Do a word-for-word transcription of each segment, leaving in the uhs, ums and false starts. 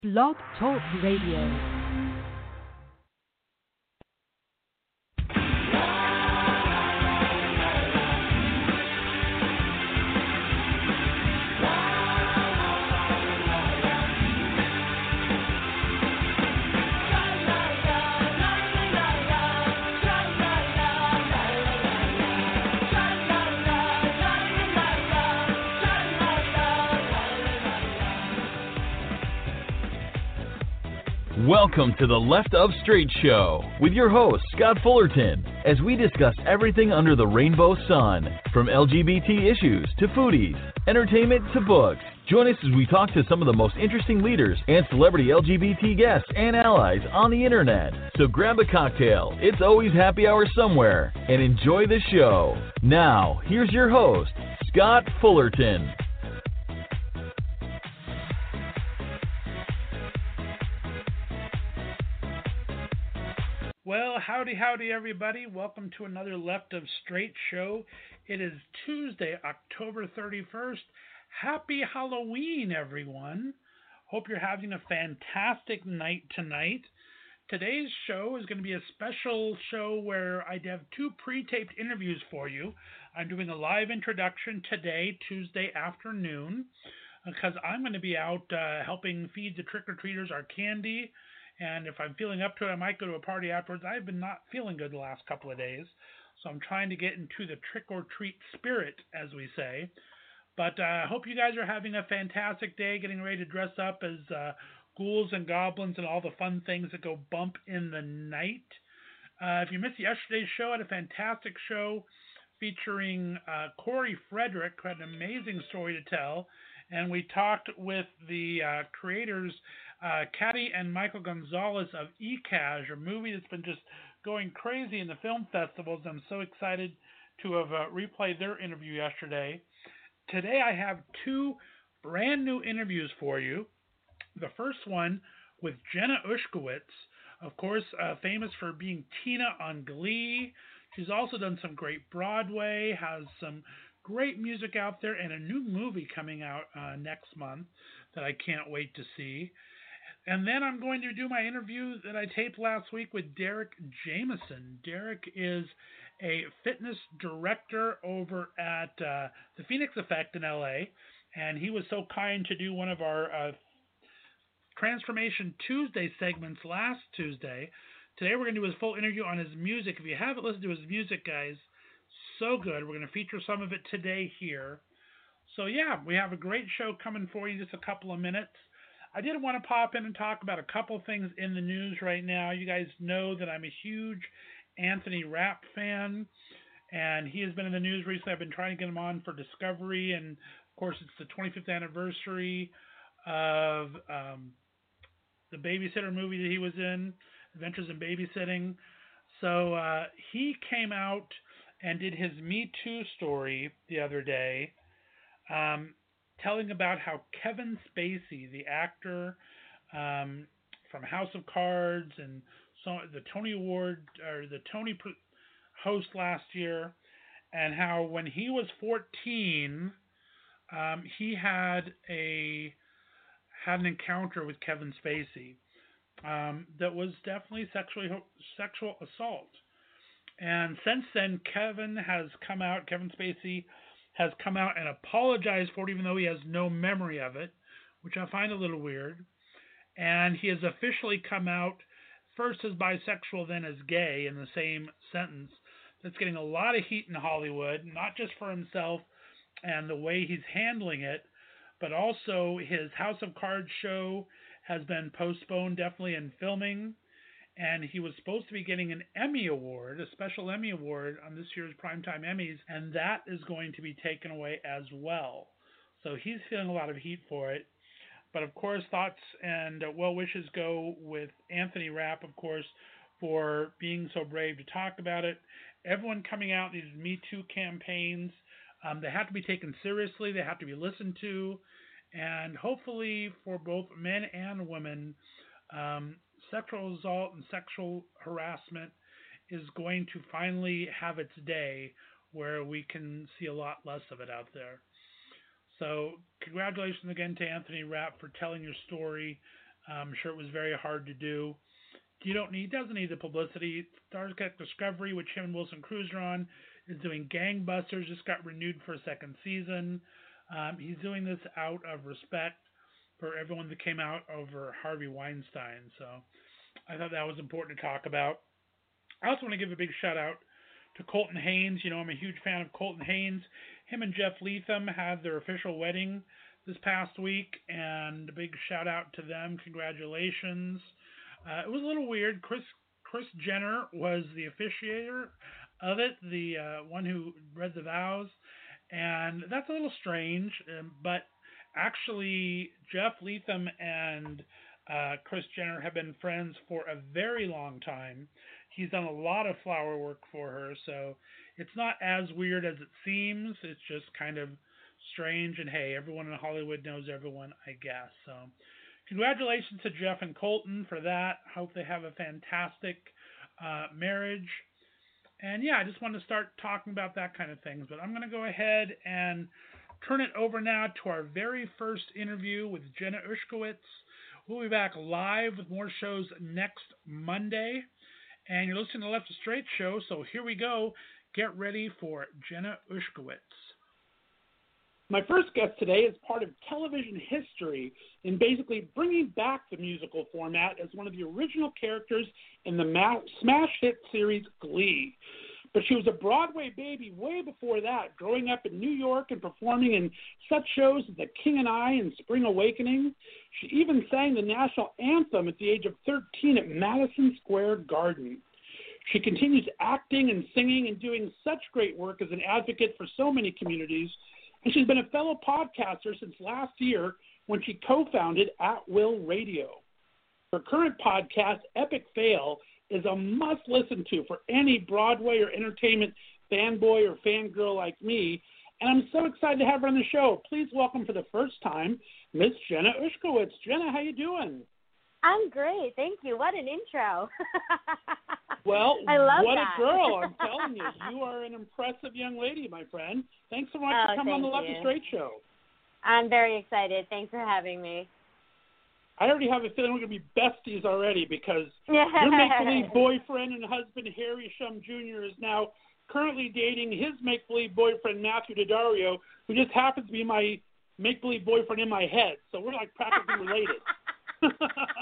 Blog Talk Radio. Welcome to the Left of Straight Show with your host, Scott Fullerton, as we discuss everything under the rainbow sun, from L G B T issues to foodies, entertainment to books. Join us as we talk to some of the most interesting leaders and celebrity L G B T guests and allies on the internet. So grab a cocktail, it's always happy hour somewhere, and enjoy the show. Now, here's your host, Scott Fullerton. Well, howdy, howdy, everybody. Welcome to another Left of Straight show. It is Tuesday, October thirty-first. Happy Halloween, everyone. Hope you're having a fantastic night tonight. Today's show is going to be a special show where I have two pre-taped interviews for you. I'm doing a live introduction today, Tuesday afternoon, because I'm going to be out uh, helping feed the trick-or-treaters our candy. And if I'm feeling up to it, I might go to a party afterwards. I've been not feeling good the last couple of days, so I'm trying to get into the trick-or-treat spirit, as we say. But I uh, hope you guys are having a fantastic day, getting ready to dress up as uh, ghouls and goblins and all the fun things that go bump in the night. Uh, if you missed yesterday's show, I had a fantastic show featuring uh, Corey Frederick, who had an amazing story to tell. And we talked with the uh, creators, uh, Caddy and Michael Gonzalez of eCash, a movie that's been just going crazy in the film festivals. I'm so excited to have uh, replayed their interview yesterday. Today I have two brand new interviews for you. The first one with Jenna Ushkowitz, of course, uh, famous for being Tina on Glee. She's also done some great Broadway, has some great music out there, and a new movie coming out uh, next month that I can't wait to see. And then I'm going to do my interview that I taped last week with Derek Jameson. Derek is a fitness director over at uh, the Phoenix Effect in L A, and he was so kind to do one of our uh, Transformation Tuesday segments last Tuesday. Today we're going to do his full interview on his music. If you haven't listened to his music, guys, so good. We're going to feature some of it today here. So yeah, we have a great show coming for you in just a couple of minutes. I did want to pop in and talk about a couple things in the news right now. You guys know that I'm a huge Anthony Rapp fan, and he has been in the news recently. I've been trying to get him on for Discovery, and of course it's the twenty-fifth anniversary of um, the Babysitter movie that he was in, Adventures in Babysitting. So uh, he came out and did his Me Too story the other day, um, telling about how Kevin Spacey, the actor um, from House of Cards and so the Tony Award or the Tony host last year, and how when he was fourteen, um, he had a had an encounter with Kevin Spacey um, that was definitely sexually sexual assault. And since then, Kevin has come out, Kevin Spacey has come out and apologized for it, even though he has no memory of it, which I find a little weird. And he has officially come out first as bisexual, then as gay in the same sentence. That's getting a lot of heat in Hollywood, not just for himself and the way he's handling it, but also his House of Cards show has been postponed definitely in filming. And he was supposed to be getting an Emmy Award, a special Emmy Award on this year's Primetime Emmys, and that is going to be taken away as well. So he's feeling a lot of heat for it. But of course, thoughts and well wishes go with Anthony Rapp, of course, for being so brave to talk about it. Everyone coming out, these Me Too campaigns, um, they have to be taken seriously, they have to be listened to, and hopefully for both men and women, um, sexual assault and sexual harassment is going to finally have its day where we can see a lot less of it out there. So congratulations again to Anthony Rapp for telling your story I'm sure it was very hard to do. You don't need, doesn't need the publicity. Star Trek Discovery, which him and Wilson Cruz are on, is doing gangbusters. Just got renewed for a second season. Um, he's doing this out of respect for everyone that came out over Harvey Weinstein. So I thought that was important to talk about. I also want to give a big shout out to Colton Haynes. You know, I'm a huge fan of Colton Haynes. Him and Jeff Leatham had their official wedding this past week, and a big shout out to them. Congratulations. Uh, it was a little weird. Chris Chris Jenner was the officiator of it, the uh, one who read the vows, and that's a little strange. Um, but actually, Jeff Leatham and uh, Chris Jenner have been friends for a very long time. He's done a lot of flower work for her, so it's not as weird as it seems. It's just kind of strange, and hey, everyone in Hollywood knows everyone, I guess. So congratulations to Jeff and Colton for that. Hope they have a fantastic uh, marriage. And yeah, I just wanted to start talking about that kind of things. But I'm going to go ahead and turn it over now to our very first interview with Jenna Ushkowitz. We'll be back live with more shows next Monday. And you're listening to the Left of Straight Show, so here we go. Get ready for Jenna Ushkowitz. My first guest today is part of television history in basically bringing back the musical format as one of the original characters in the ma- smash hit series Glee. But she was a Broadway baby way before that, growing up in New York and performing in such shows as The King and I and Spring Awakening. She even sang the national anthem at the age of thirteen at Madison Square Garden. She continues acting and singing and doing such great work as an advocate for so many communities. And she's been a fellow podcaster since last year when she co-founded At Will Radio. Her current podcast, Epic Fail, is a must-listen to for any Broadway or entertainment fanboy or fangirl like me. And I'm so excited to have her on the show. Please welcome for the first time, Miss Jenna Ushkowitz. Jenna, how you doing? I'm great. Thank you. What an intro. Well, I love what that. a girl. I'm telling you. You are an impressive young lady, my friend. Thanks so much oh, for coming on the you. Left of Straight Show. I'm very excited. Thanks for having me. I already have a feeling we're going to be besties already because your make-believe boyfriend and husband, Harry Shum Junior, is now currently dating his make-believe boyfriend, Matthew Daddario, who just happens to be my make-believe boyfriend in my head. So we're like practically related.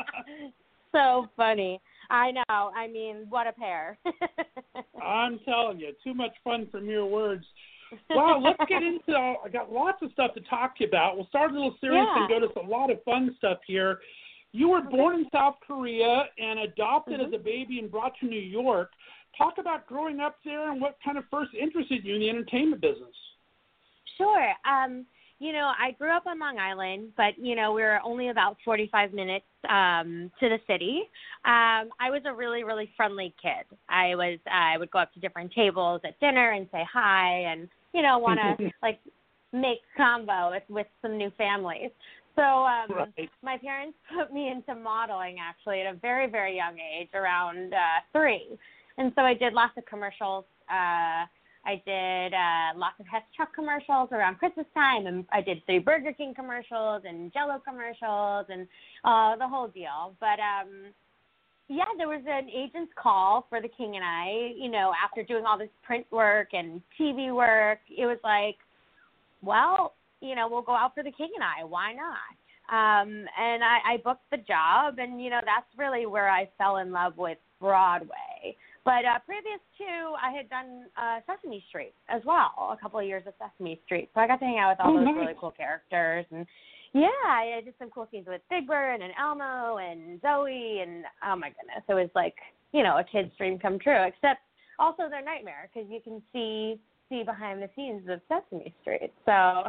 So funny. I know. I mean, what a pair. I'm telling you, too much fun for mere words. Wow, let's get into uh, I got lots of stuff to talk to you about. We'll start a little serious Yeah. and go to a lot of fun stuff here. You were born in South Korea and adopted mm-hmm. as a baby and brought to New York. Talk about growing up there and what kind of first interested you in the entertainment business. Sure. Um, you know, I grew up on Long Island, but, you know, we were only about forty-five minutes um, to the city. Um, I was a really, really friendly kid. I was, uh, I would go up to different tables at dinner and say hi and, you know, want to, like, make combo with, with some new families. So um, right. my parents put me into modeling, actually, at a very, very young age, around uh, three. And so I did lots of commercials. Uh, I did uh, lots of Hess Truck commercials around Christmas time, and I did three Burger King commercials and Jell-O commercials and uh, the whole deal. But, um, yeah, there was an agent's call for The King and I, you know, after doing all this print work and T V work. It was like, well, you know, we'll go out for The King and I. Why not? Um, and I, I booked the job, and, you know, that's really where I fell in love with Broadway. But uh, previous to, I had done uh, Sesame Street as well, a couple of years of Sesame Street. So I got to hang out with all oh, those nice. really cool characters. And, yeah, I did some cool scenes with Big Bird and Elmo and Zoe. And, oh, my goodness, it was like, you know, a kid's dream come true, except also their nightmare because you can see see behind the scenes of Sesame Street. So,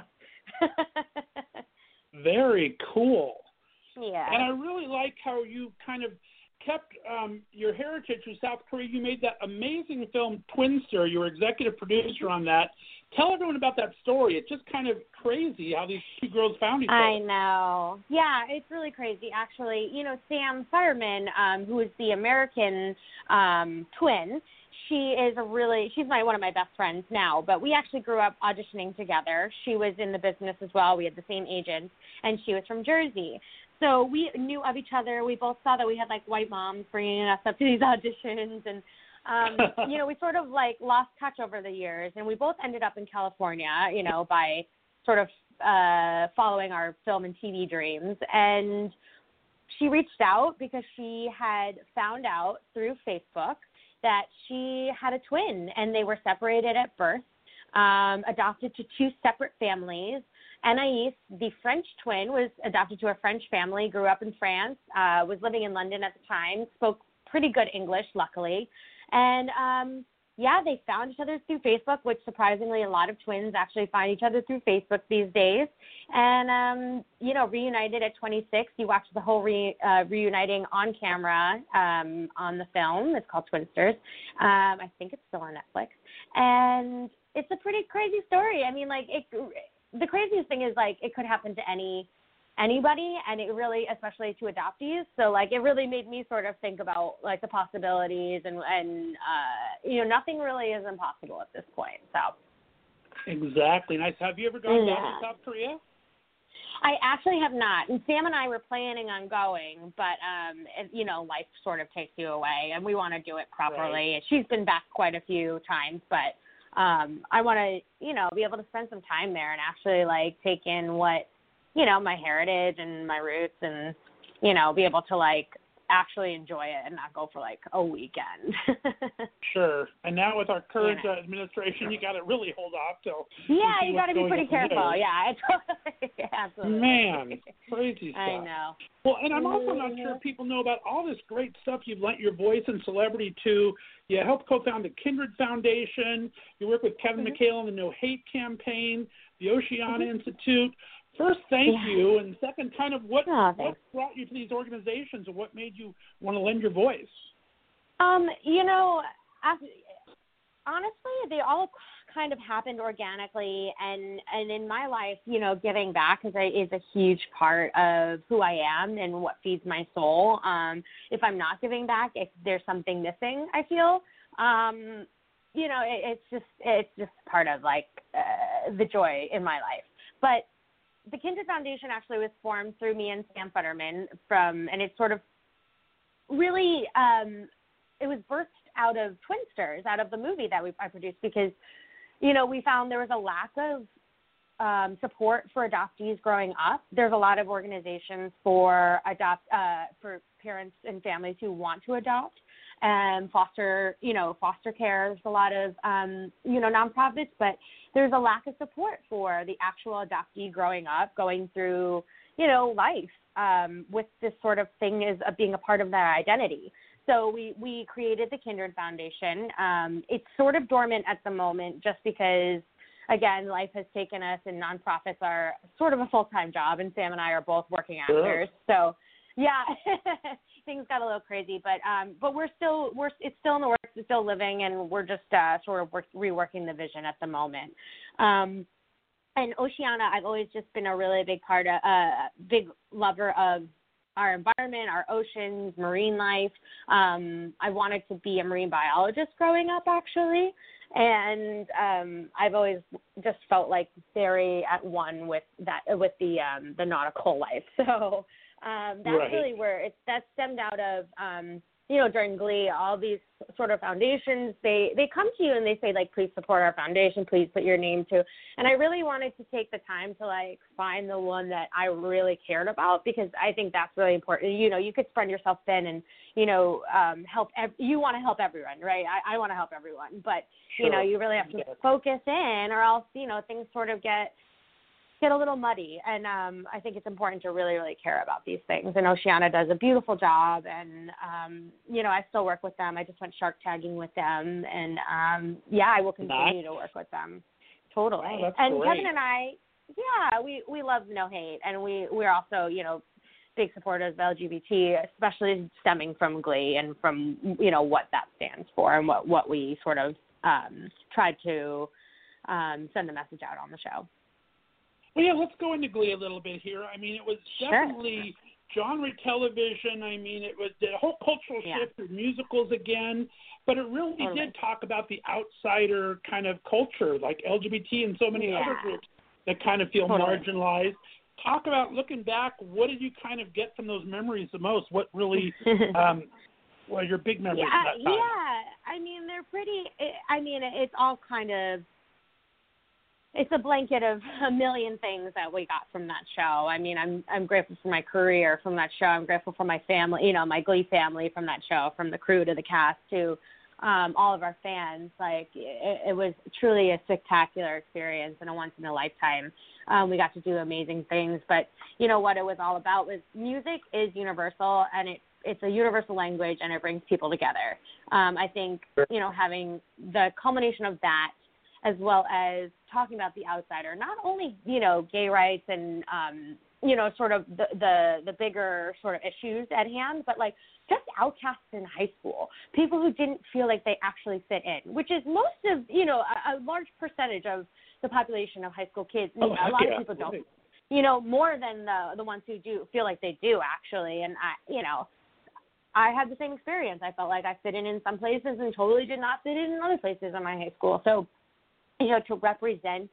very cool. yeah. And I really like how you kind of kept um, your heritage from South Korea. You made that amazing film Twinster. You were executive producer on that. Tell everyone about that story. It's just kind of crazy how these two girls found each other. I know. Yeah, it's really crazy, actually. You know, Sam Fireman, um, who is the American um, twin, she is a really, she's my one of my best friends now, but we actually grew up auditioning together. She was in the business as well. We had the same agent, and she was from Jersey. so we knew of each other. We both saw that we had like white moms bringing us up to these auditions, and um, you know, we sort of like lost touch over the years, and we both ended up in California, you know, by sort of uh, following our film and T V dreams. And she reached out because she had found out through Facebook that she had a twin, and they were separated at birth, um, adopted to two separate families. Anais, the French twin, was adopted to a French family, grew up in France, uh, was living in London at the time, spoke pretty good English, luckily. And, um, yeah, they found each other through Facebook, which surprisingly a lot of twins actually find each other through Facebook these days. And, um, you know, reunited at twenty-six. You watch the whole re, uh, reuniting on camera um, on the film. It's called Twinsters. Um, I think it's still on Netflix. And it's a pretty crazy story. I mean, like, it the craziest thing is, like, it could happen to any anybody, and it really, especially to adoptees. So, like, it really made me sort of think about, like, the possibilities, and, and uh, you know, nothing really is impossible at this point. So. Exactly. Nice. Have you ever gone yeah. down to South Korea? I actually have not. And Sam and I were planning on going, but, um, it, you know, life sort of takes you away, and we want to do it properly. Right. She's been back quite a few times, but um, I want to, you know, be able to spend some time there and actually, like, take in what, you know, my heritage and my roots, and, you know, be able to, like, actually enjoy it and not go for, like, a weekend. Sure. And now with our current yeah. uh, administration, you got to really hold off till. Yeah, you got to be pretty careful. Yeah, totally, absolutely. Man, crazy stuff. I know. Well, and I'm also not sure if people know about all this great stuff you've lent your voice and celebrity to. You helped co-found the Kindred Foundation. You work with Kevin mm-hmm. McHale on the No Hate campaign, the Oceana mm-hmm. Institute. First, thank yeah. you, and second, kind of what, oh, what brought you to these organizations, and what made you want to lend your voice? Um, you know, honestly, they all kind of happened organically, and, and in my life, you know, giving back is a, is a huge part of who I am and what feeds my soul. Um, if I'm not giving back, if there's something missing, I feel, um, you know, it, it's just it's just part of, like, uh, the joy in my life. But the Kindred Foundation actually was formed through me and Sam Futterman from, and it's sort of really, um, it was birthed out of Twinsters, out of the movie that we I produced, because, you know, we found there was a lack of um, support for adoptees growing up. There's a lot of organizations for adopt uh, for parents and families who want to adopt and foster, you know, foster care. There's a lot of, um, you know, nonprofits, but there's a lack of support for the actual adoptee growing up, going through, you know, life um, with this sort of thing as uh, being a part of their identity. So we, we created the Kindred Foundation. Um, it's sort of dormant at the moment just because, again, life has taken us, and nonprofits are sort of a full-time job, and Sam and I are both working actors. Sure. So, yeah, things got a little crazy, but um, but we're still we're it's still in the works, it's still living, and we're just uh, sort of work, reworking the vision at the moment. Um, and Oceana, I've always just been a really big part of, uh, big lover of our environment, our oceans, marine life. Um, I wanted to be a marine biologist growing up, actually, and um, I've always just felt like very at one with that with the um, the nautical life. So. Um, that's right. really where it's that stemmed out of, um, you know, during Glee, all these sort of foundations, they, they come to you and they say, like, please support our foundation, please put your name to. And I really wanted to take the time to, like, find the one that I really cared about, because I think that's really important. You know, you could spread yourself thin and, you know, um, help. Ev- you want to help everyone, right? I, I want to help everyone. But, sure. you know, you really have to yes. focus in, or else, you know, things sort of get get a little muddy, and um, I think it's important to really, really care about these things. And Oceana does a beautiful job, and, um, you know, I still work with them. I just went shark tagging with them, and, um, yeah, I will continue nice. to work with them. Totally. Oh, and great. Kevin and I, yeah, we, we love No Hate, and we, we're also, you know, big supporters of L G B T, especially stemming from Glee and from, you know, what that stands for and what, what we sort of um, tried to um, send the message out on the show. Well, yeah, let's go into Glee a little bit here. I mean, it was definitely sure. genre television. I mean, it was the whole cultural yeah. shift with musicals again, but it really totally. did talk about the outsider kind of culture, like L G B T and so many yeah. other groups that kind of feel totally. marginalized. talk about, looking back, what did you kind of get from those memories the most? What really, um, well, your big memories yeah, from that time? Yeah, I mean, they're pretty, I mean, it's all kind of, it's a blanket of a million things that we got from that show. I mean, I'm I'm grateful for my career from that show. I'm grateful for my family, you know, my Glee family from that show, from the crew to the cast to um, all of our fans. Like, it, it was truly a spectacular experience and a once-in-a-lifetime. Um, we got to do amazing things. But, you know, what it was all about was music is universal, and it, it's a universal language, and it brings people together. Um, I think, you know, having the culmination of that, as well as talking about the outsider, not only, you know, gay rights and, um, you know, sort of the, the, the bigger sort of issues at hand, but like just outcasts in high school, people who didn't feel like they actually fit in, which is most of, you know, a, a large percentage of the population of high school kids. Oh, a lot yeah. of people don't, you know, more than the, the ones who do feel like they do actually. And I, you know, I had the same experience. I felt like I fit in in some places and totally did not fit in in other places in my high school. So, you know, to represent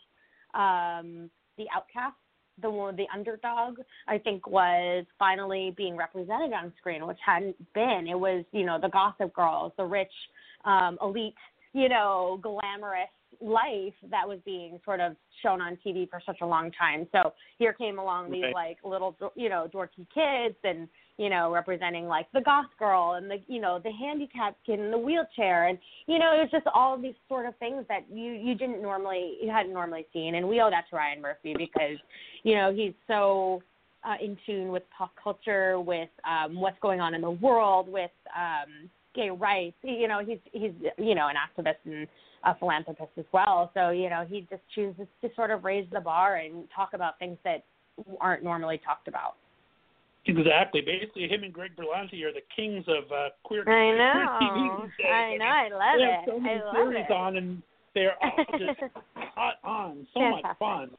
um, the outcast, the the underdog, I think was finally being represented on screen, which hadn't been. It was, you know, the Gossip Girls, the rich, um, elite, you know, glamorous life that was being sort of shown on T V for such a long time. So here came along these, right. like, little, you know, dorky kids and, you know, representing like the goth girl and the, you know, the handicapped kid in the wheelchair. And, you know, it was just all of these sort of things that you, you didn't normally, you hadn't normally seen. And we owe that to Ryan Murphy because, you know, he's so uh, in tune with pop culture, with um, what's going on in the world, with um, gay rights. You know, he's, he's, you know, an activist and a philanthropist as well. So, you know, he just chooses to sort of raise the bar and talk about things that aren't normally talked about. Exactly. Basically, him and Greg Berlanti are the kings of uh, queer, I know. queer T V these days. I know. I love they it. have so many I love series it. on, and they're all just hot on. So Fantastic. much fun.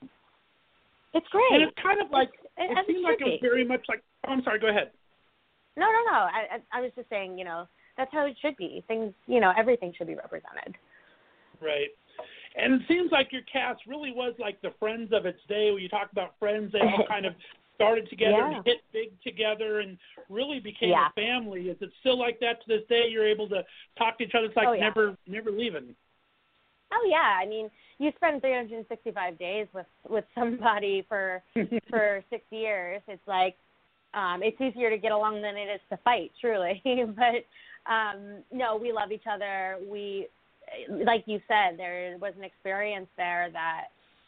It's great. And it's kind of like, it, it seemed like it was very much like, oh, I'm sorry, go ahead. No, no, no. I, I, I was just saying, you know, that's how it should be. Things, you know, everything should be represented. Right. And it seems like your cast really was like the Friends of its day. When you talk about Friends, they all kind of started together Yeah. and hit big together and really became Yeah. a family. Is it still like that to this day? You're able to talk to each other. It's like Oh, yeah. never, never leaving. Oh yeah, I mean, you spend three hundred sixty-five days with with somebody for for six years. It's like um, it's easier to get along than it is to fight, truly. But um, no, we love each other. We, like you said, there was an experience there that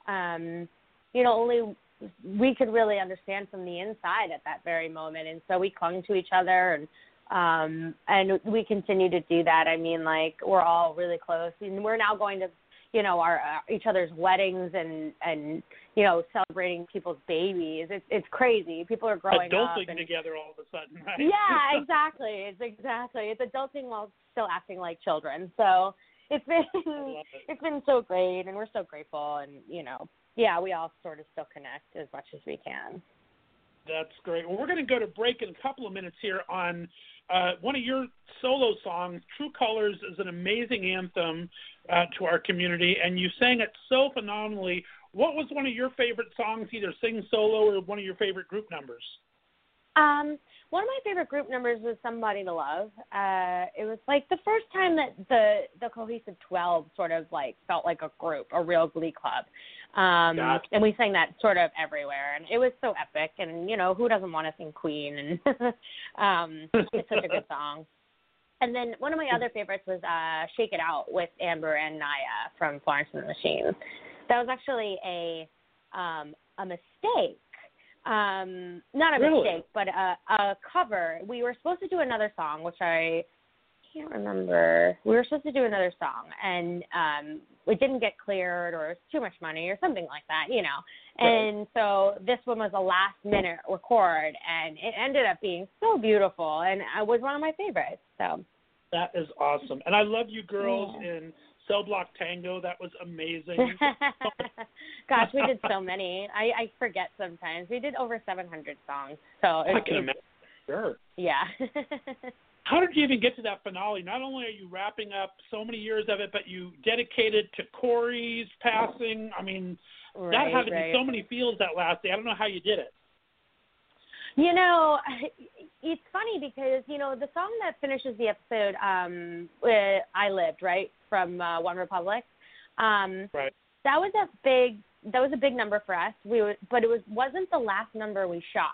um, you know only we could really understand from the inside at that very moment, and so we clung to each other and. Um, and we continue to do that. I mean, like, we're all really close, and we're now going to, you know, our uh, each other's weddings and, and, you know, celebrating people's babies. It's it's crazy. People are growing adulting up. And, together all of a sudden, right? yeah, exactly. It's exactly. It's adulting while still acting like children. So it's been it. it's been so great, and we're so grateful. And, you know, yeah, we all sort of still connect as much as we can. That's great. Well, we're going to go to break in a couple of minutes here on uh, one of your solo songs. True Colors is an amazing anthem uh, to our community, and you sang it so phenomenally. What was one of your favorite songs, either sing solo or one of your favorite group numbers? Um, one of my favorite group numbers was Somebody to Love. Uh, it was like the first time that the, the Cohesive twelve sort of like felt like a group, a real glee club. Um, Gotcha. And we sang that sort of everywhere, and it was so epic. And, you know, who doesn't want to sing Queen? And um, it's such a good song. And then one of my other favorites was uh, Shake It Out with Amber and Naya from Florence and the Machine. That was actually a um, a mistake. Um, not a really? mistake, but a, a cover. We were supposed to do another song, which I can't remember. We were supposed to do another song, and um, it didn't get cleared, or it was too much money, or something like that, you know. And right. So this one was a last-minute record, and it ended up being so beautiful, and it was one of my favorites. So that is awesome, and I love you girls yeah. in Cell Block Tango. That was amazing. Gosh, we did so many. I, I forget sometimes. We did over seven hundred songs. So it, I can it, imagine. Sure. Yeah. How did you even get to that finale? Not only are you wrapping up so many years of it, but you dedicated to Corey's passing. I mean, right, that had to right. be so many feels that last day. I don't know how you did it. You know, it's funny because, you know, the song that finishes the episode, um, I Lived, right, from uh, One Republic, um, right. that was a big, that was a big number for us. We were, but it was, wasn't the last number we shot.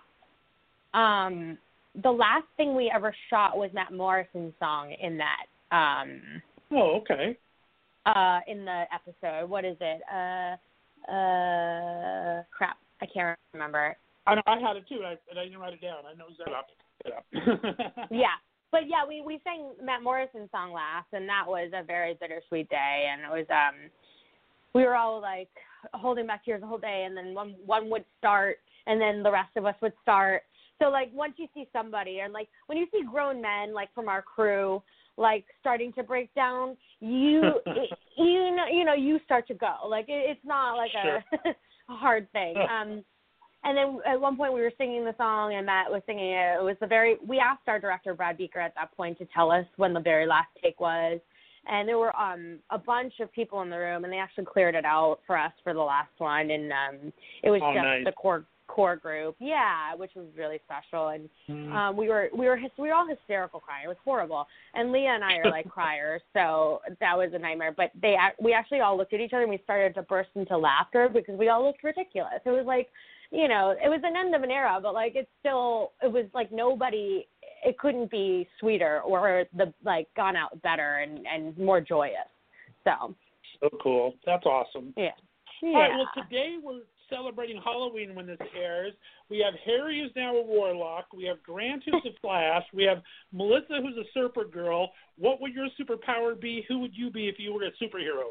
Um, the last thing we ever shot was Matt Morrison's song in that. Um, oh, okay. Uh, in the episode, what is it? Uh, uh, crap, I can't remember. I know, I had it too, and I, and I didn't write it down. I know that. Yeah, but yeah, we, we sang Matt Morrison's song last, and that was a very bittersweet day, and it was um, we were all like holding back tears the whole day, and then one one would start, and then the rest of us would start. So like once you see somebody, and like when you see grown men like from our crew like starting to break down, you it, you know you know you start to go. Like it, it's not like sure. a, a hard thing. Um, and then at one point we were singing the song, and Matt was singing it. It was the very we asked our director Brad Beaker at that point to tell us when the very last take was, and there were um a bunch of people in the room, and they actually cleared it out for us for the last one, and um it was oh, just nice. the core. core group, yeah, which was really special, and mm. um, we were we were we were all hysterical crying. It was horrible, and Leah and I are like criers, so that was a nightmare. But they we actually all looked at each other and we started to burst into laughter because we all looked ridiculous. It was like, you know, it was an end of an era, but like it's still it was like nobody. It couldn't be sweeter or the like gone out better and and more joyous. So so cool. That's awesome. Yeah. Yeah. All right. Well, today we're celebrating Halloween when this airs. We have Harry, who's now a warlock. We have Grant, who's a Flash. We have Melissa, who's a Supergirl. What would your superpower be? Who would you be if you were a superhero?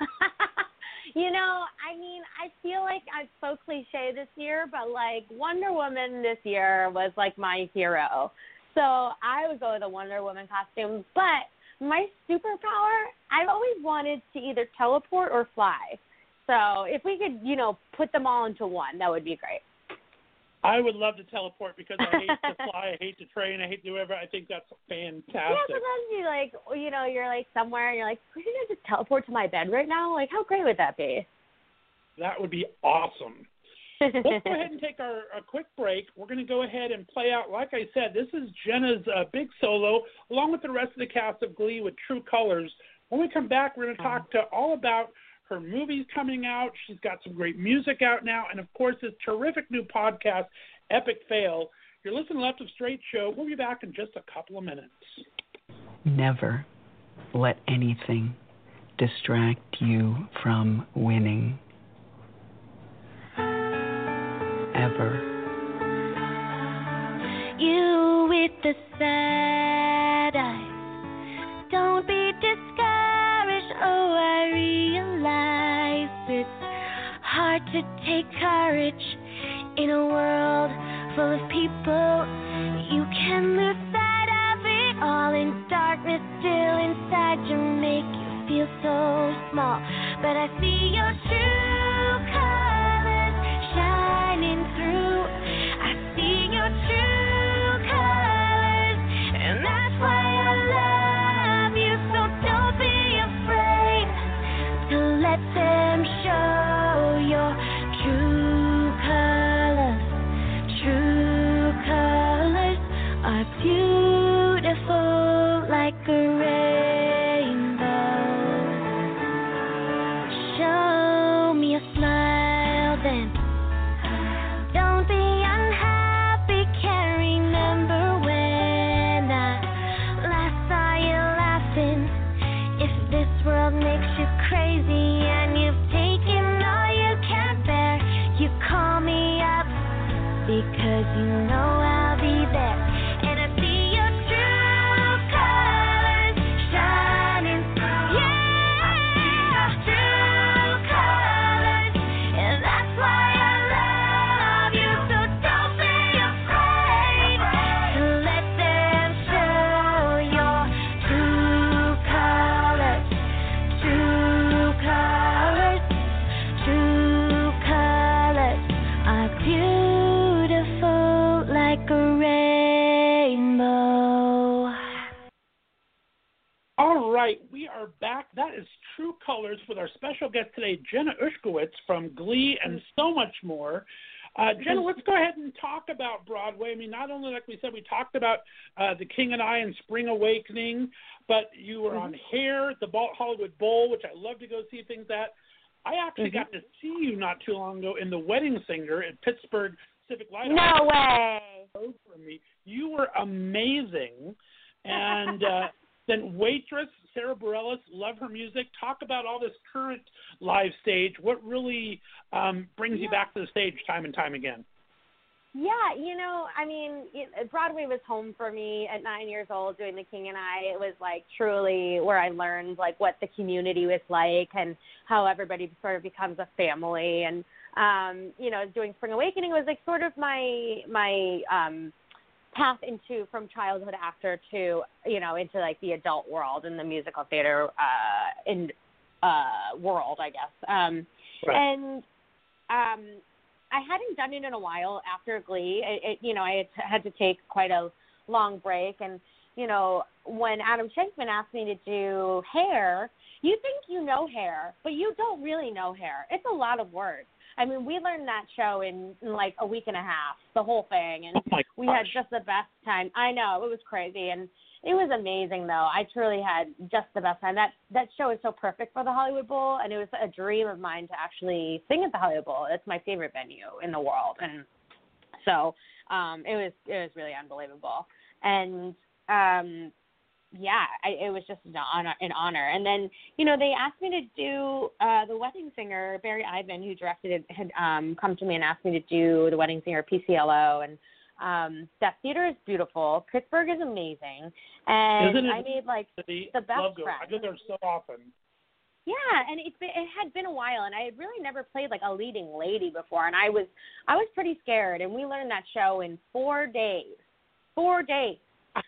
You know, I mean, I feel like I'm so cliche this year, but like Wonder Woman this year was like my hero. So I would go with a Wonder Woman costume. But my superpower, I've always wanted to either teleport or fly. So if we could, you know, put them all into one, that would be great. I would love to teleport because I hate to fly, I hate to train, I hate to do whatever. I think that's fantastic. Yeah, sometimes you like, you know, you're like somewhere and you're like, could you just teleport to my bed right now? Like, how great would that be? That would be awesome. Let's go ahead and take our a quick break. We're going to go ahead and play out, like I said, this is Jenna's uh, big solo, along with the rest of the cast of Glee with True Colors. When we come back, we're going to talk to all about her movies coming out. She's got some great music out now. And, of course, this terrific new podcast, Epic Fail. You're listening to Left of Straight Show. We'll be back in just a couple of minutes. Never let anything distract you from winning. Ever. You with the sad eyes. Don't be discouraged. Oh, I realize it's hard to take courage in a world full of people. You can lose sight of it all in darkness. Still inside you make you feel so small. But I see your true colors shining through. I see your true colors, and that's why I love you. So don't be afraid to let them show your true colors. True colors are beautiful like a rainbow. Show me a smile then. Don't be unhappy, can't remember when I last saw you laughing. If this world makes you crazy and you've taken all you can bear, you call me up because you know I'll be there. And I see your true colors shining through. Yeah, true colors, and that's why I love you. So don't be afraid to let them show your true colors. True colors, true colors are beautiful like a rainbow. All right, we are back. That is True Colors with our special guest today, Jenna Ushkowitz from Glee and so much more. Uh, Jenna, let's go ahead and talk about Broadway. I mean, not only, like we said, we talked about uh, The King and I and Spring Awakening, but you were mm-hmm. on Hair, the Hollywood Bowl, which I love to go see things at. I actually mm-hmm. got to see you not too long ago in The Wedding Singer at Pittsburgh Civic Lighthouse. No way. For me. You were amazing. And uh, then Waitress, Sarah Bareilles, love her music. Talk about all this current live stage. What really um, brings yeah. you back to the stage time and time again? Yeah, you know, I mean, it, Broadway was home for me at nine years old doing The King and I. It was, like, truly where I learned, like, what the community was like and how everybody sort of becomes a family. And, um, you know, doing Spring Awakening was, like, sort of my my um, path into from childhood actor to, you know, into, like, the adult world and the musical theater uh, in uh, world, I guess. Um, right. And um I hadn't done it in a while after Glee. It, it, you know, I had, had to take quite a long break. And, you know, when Adam Shankman asked me to do Hair, you think you know Hair, but you don't really know Hair. It's a lot of words. I mean, we learned that show in, in like a week and a half, the whole thing. And oh we had just the best time. I know, it was crazy. And it was amazing, though. I truly had just the best time. That that show is so perfect for the Hollywood Bowl, and it was a dream of mine to actually sing at the Hollywood Bowl. It's my favorite venue in the world, and so um, it was it was really unbelievable. And um, yeah, I, it was just an honor, an honor. And then you know they asked me to do uh, The Wedding Singer. Barry Ivan, who directed it, had um, come to me and asked me to do The Wedding Singer P C L O, and Um, that theater is beautiful. Pittsburgh is amazing, and Isn't it I made like the, the best love friends. I go there so often. Yeah, and it, it had been a while, and I had really never played like a leading lady before, and I was I was pretty scared. And we learned that show in four days. Four days.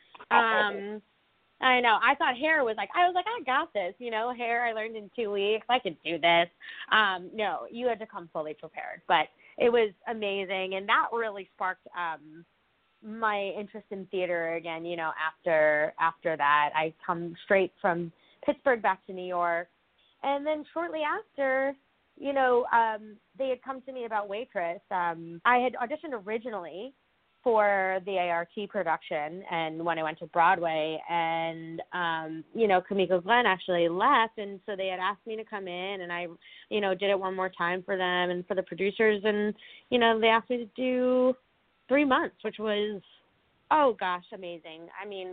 Um, I know. I thought Hair was like I was like I got this. You know, Hair I learned in two weeks. I could do this. Um, no, you had to come fully prepared, but. It was amazing, and that really sparked um, my interest in theater again. You know, after after that, I come straight from Pittsburgh back to New York, and then shortly after, you know, um, they had come to me about Waitress. Um, I had auditioned originally for the A R T production, and when I went to Broadway, and um, you know, Kamiko Glenn actually left, and so they had asked me to come in, and I, you know, did it one more time for them and for the producers, and you know, they asked me to do three months, which was, oh gosh, amazing. I mean,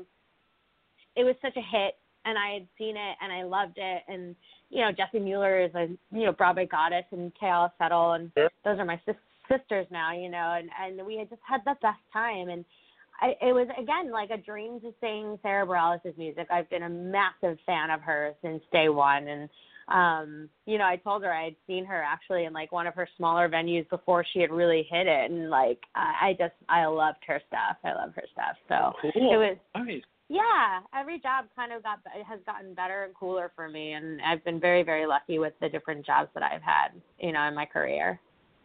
it was such a hit, and I had seen it, and I loved it, and you know, Jessie Mueller is a you know Broadway goddess, and Kayla Settle, and sure. those are my sisters. sisters now, you know, and, and we had just had the best time. And I, it was, again, like a dream to sing Sarah Bareilles' music. I've been a massive fan of hers since day one. And, um, you know, I told her I had seen her actually in, like, one of her smaller venues before she had really hit it. And, like, I, I just, I loved her stuff. I love her stuff. So cool. it was, nice. Yeah, every job kind of got has gotten better and cooler for me. And I've been very, very lucky with the different jobs that I've had, you know, in my career.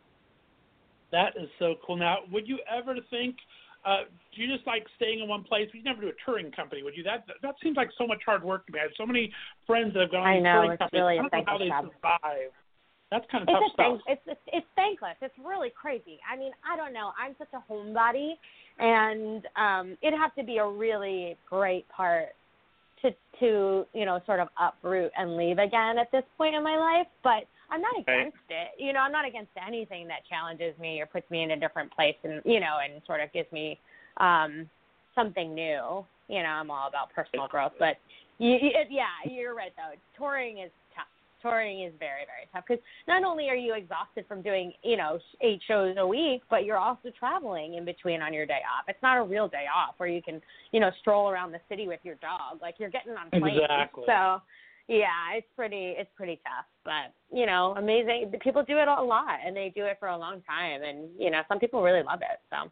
That is so cool. Now, would you ever think, uh, do you just like staying in one place? You never do a touring company, would you? That that seems like so much hard work to me. I have so many friends that have gone on touring companies. Really I don't know how they job. survive. That's kind of it's tough a stuff. Thank, it's, it's it's thankless. It's really crazy. I mean, I don't know. I'm such a homebody, and um, it'd have to be a really great part to to you know sort of uproot and leave again at this point in my life. But I'm not against right. it. You know, I'm not against anything that challenges me or puts me in a different place and, you know, and sort of gives me um, something new. You know, I'm all about personal growth. But, you, you, yeah, you're right, though. Touring is tough. Touring is very, very tough because not only are you exhausted from doing, you know, eight shows a week, but you're also traveling in between on your day off. It's not a real day off where you can, you know, stroll around the city with your dog. Like, you're getting on planes. Exactly. So, yeah, it's pretty it's pretty tough, but, you know, amazing. People do it a lot, and they do it for a long time, and, you know, some people really love it, so.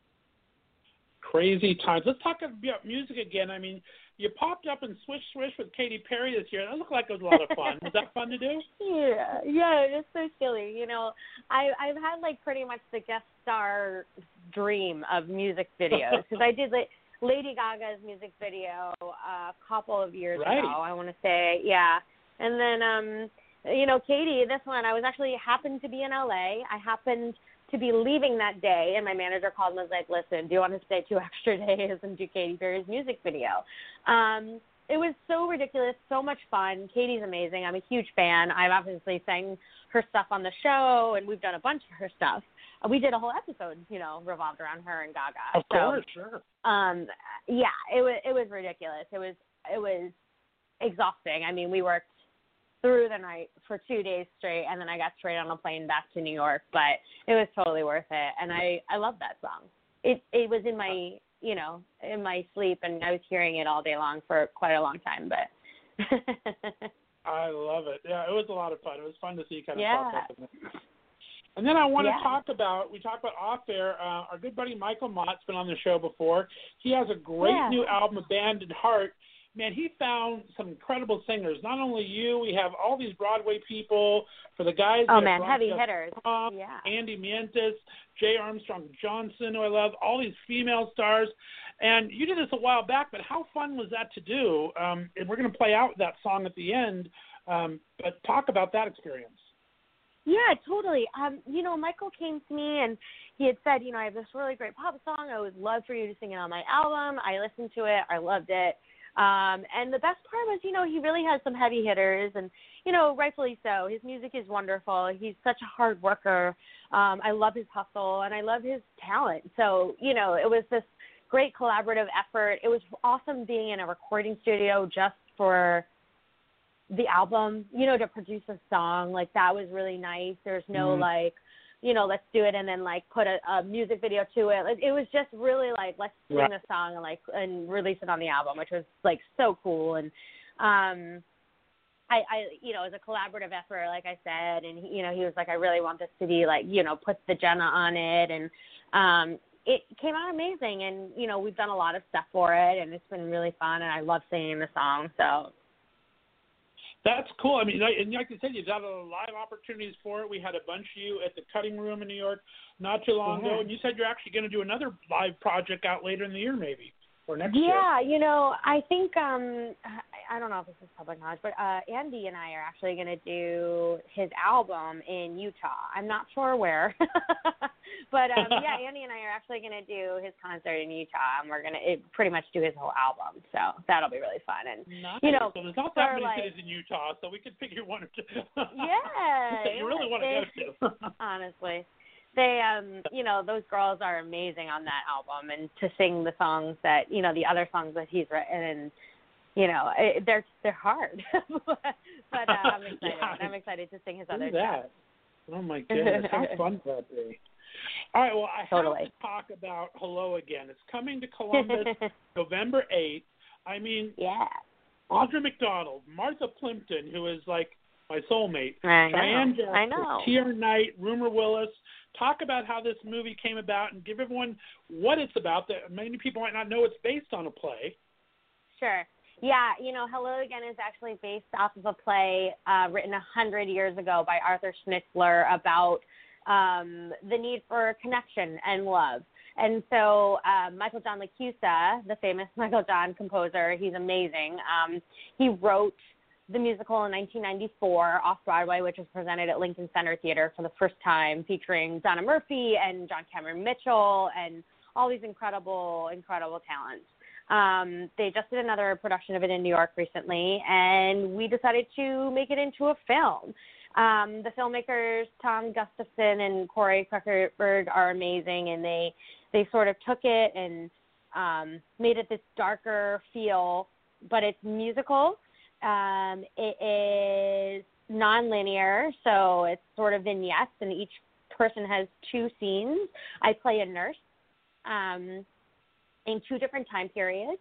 Crazy times. Let's talk about music again. I mean, you popped up in Swish Swish with Katy Perry this year. That looked like it was a lot of fun. Was that fun to do? Yeah, yeah, it's so silly. You know, I, I've had, like, pretty much the guest star dream of music videos, because I did, like, Lady Gaga's music video uh, a couple of years right. ago, I want to say, yeah. And then, um, you know, Katy, this one, I was actually happened to be in L A. I happened to be leaving that day, and my manager called and was like, listen, do you want to stay two extra days and do Katy Perry's music video? Um, it was so ridiculous, so much fun. Katy's amazing. I'm a huge fan. I've obviously sang her stuff on the show, and we've done a bunch of her stuff. Uh, we did a whole episode, you know, revolved around her and Gaga. Of so, course, sure. Um, yeah, it was it was ridiculous. It was it was exhausting. I mean, we worked through the night for two days straight, and then I got straight on a plane back to New York. But it was totally worth it, and I I love that song. It it was in my you know in my sleep, and I was hearing it all day long for quite a long time. But I love it. Yeah, it was a lot of fun. It was fun to see you kind of yeah. talk up in it. And then I want yeah. to talk about, we talked about off air, uh, our good buddy Michael Mott's been on the show before. He has a great yeah. new album, Abandoned Heart. Man, he found some incredible singers. Not only you, we have all these Broadway people. For the guys, oh man, heavy hitters. Tom, yeah. Andy Mientus, Jay Armstrong Johnson, who I love, all these female stars. And you did this a while back, but how fun was that to do? Um, and we're going to play out that song at the end, um, but talk about that experience. Yeah, totally. Um, you know, Michael came to me and he had said, you know, I have this really great pop song. I would love for you to sing it on my album. I listened to it. I loved it. Um, and the best part was, you know, he really has some heavy hitters and, you know, rightfully so. His music is wonderful. He's such a hard worker. Um, I love his hustle and I love his talent. So, you know, it was this great collaborative effort. It was awesome being in a recording studio just for the album, you know, to produce a song. Like, that was really nice. There's no, mm-hmm. like, you know, let's do it and then, like, put a, a music video to it. Like, it was just really, like, let's sing right. the song and, like, and release it on the album, which was, like, so cool. And, um, I, I, you know, it was a collaborative effort, like I said, and, he, you know, he was like, I really want this to be, like, you know, put the Jenna on it. And um, it came out amazing. And, you know, we've done a lot of stuff for it, and it's been really fun, and I love singing the song, so. That's cool. I mean, and like I said, you've got a lot of live opportunities for it. We had a bunch of you at the Cutting Room in New York not too long yeah. ago, and you said you're actually going to do another live project out later in the year, maybe, or next yeah, year. Yeah, you know, I think, um, I don't know if this is public knowledge, but uh, Andy and I are actually going to do his album in Utah. I'm not sure where, but um, yeah, Andy and I are actually going to do his concert in Utah, and we're going to pretty much do his whole album. So that'll be really fun. And nice. you know, so there's not that many like, cities in Utah, so we could figure one or two. yeah, that you really want to go to. Honestly. They, um, you know, those girls are amazing on that album, and to sing the songs that, you know, the other songs that he's written, and, you know, it, they're they're hard. but uh, I'm excited. yeah. I'm excited to sing his other that. stuff. Oh, my goodness. How fun would that be? All right, well, I totally. have to talk about Hello Again. It's coming to Columbus November eighth. I mean, yeah. Audra McDonald, Martha Plimpton, who is like my soulmate, I know. Cheyenne Jackson, I know. Keira Knight, Rumor Willis. Talk about how this movie came about and give everyone what it's about. That many people might not know it's based on a play. Sure. Yeah, you know, Hello Again is actually based off of a play uh, written a hundred years ago by Arthur Schnitzler about um, the need for connection and love. And so uh, Michael John LaChiusa, the famous Michael John composer, he's amazing. Um, he wrote the musical in nineteen ninety-four off-Broadway, which was presented at Lincoln Center Theater for the first time, featuring Donna Murphy and John Cameron Mitchell and all these incredible, incredible talents. Um, they just did another production of it in New York recently, and we decided to make it into a film. Um, the filmmakers, Tom Gustafson and Corey Kruckerberg, are amazing, and they, they sort of took it and um, made it this darker feel, but it's musical. Um, it is non-linear, so it's sort of vignettes, and each person has two scenes. I play a nurse um, in two different time periods,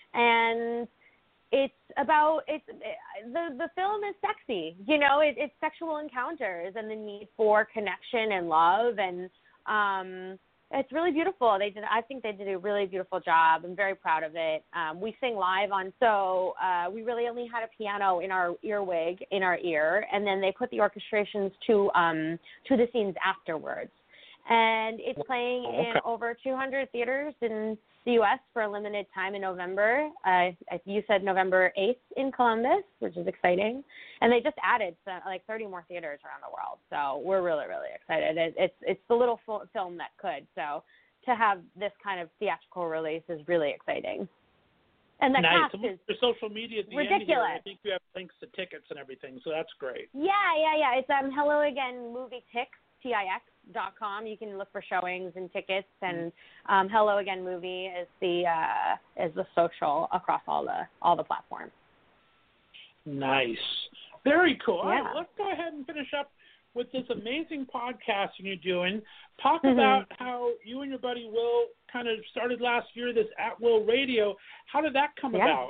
and it's about it's the the film is sexy, you know. It, it's sexual encounters and the need for connection and love, and um, it's really beautiful. They did. I think they did a really beautiful job. I'm very proud of it. Um, we sing live on, so uh, we really only had a piano in our earwig, in our ear, and then they put the orchestrations to um, to the scenes afterwards. And it's playing okay. in over two hundred theaters in the U S for a limited time in November. Uh, you said November eighth in Columbus, which is exciting. And they just added some, like thirty more theaters around the world. So we're really, really excited. It, it's it's the little f- film that could. So to have this kind of theatrical release is really exciting. And the nice. cast And is the social media at the ridiculous. end here, I think you have links to tickets and everything, so that's great. Yeah, yeah, yeah. It's um, Hello Again Movie Tix, T I X dot com. You can look for showings and tickets, and um, Hello Again Movie is the uh, is the social across all the all the platforms. Nice, very cool. All Yeah. right, let's go ahead and finish up with this amazing podcasting you're doing. Talk Mm-hmm. about how you and your buddy Will kind of started last year this At Will Radio. How did that come Yeah. about?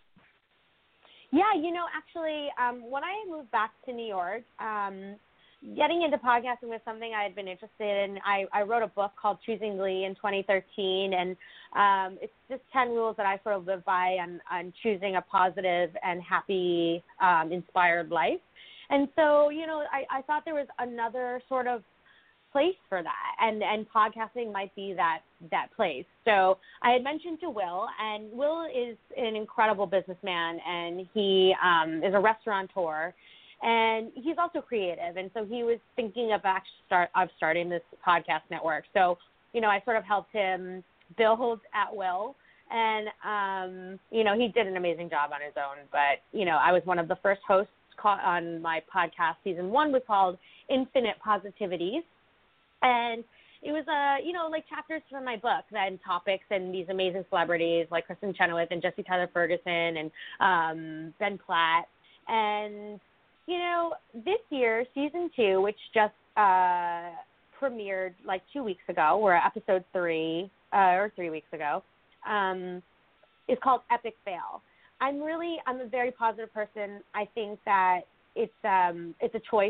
Yeah, you know, actually, um, when I moved back to New York, um, getting into podcasting was something I had been interested in. I, I wrote a book called Choosing Glee in twenty thirteen, and um, it's just ten rules that I sort of live by on, on choosing a positive and happy, um, inspired life. And so, you know, I, I thought there was another sort of place for that, and, and podcasting might be that that place. So I had mentioned to Will, and Will is an incredible businessman, and he um, is a restaurateur, and he's also creative. And so he was thinking of actually start of starting this podcast network. So, you know, I sort of helped him build At Will. And, um, you know, he did an amazing job on his own. But, you know, I was one of the first hosts on my podcast. Season one was called Infinite Positivities. And it was, uh, you know, like chapters from my book and topics and these amazing celebrities like Kristen Chenoweth and Jesse Tyler Ferguson and um, Ben Platt. And, you know, this year, season two, which just uh, premiered like two weeks ago, we're at episode three, uh, or three weeks ago, um, is called Epic Fail. I'm really, I'm a very positive person. I think that it's um, it's a choice.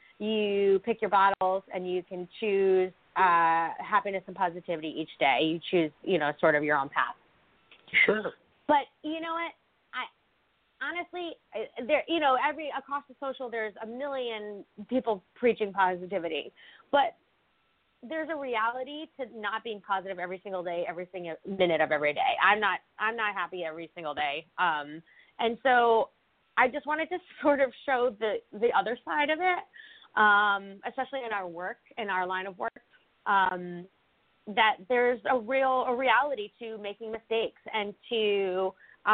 You pick your battles and you can choose uh, happiness and positivity each day. You choose, you know, sort of your own path. Sure. But you know what? I honestly, there, you know, every across the social, there's a million people preaching positivity, but there's a reality to not being positive every single day, every single minute of every day. I'm not, I'm not happy every single day. Um, and so I just wanted to sort of show the, the other side of it, um, especially in our work, in our line of work, um, that there's a real, a reality to making mistakes and to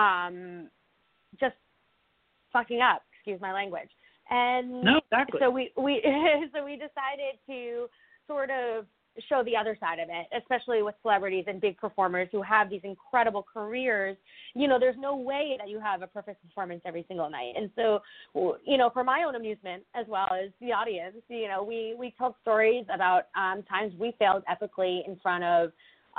um, just fucking up, excuse my language. And no, exactly. so we, we, so we decided to sort of show the other side of it, especially with celebrities and big performers who have these incredible careers. You know, there's no way that you have a perfect performance every single night. And so, you know, for my own amusement as well as the audience, you know, we, we told stories about um, times we failed epically in front of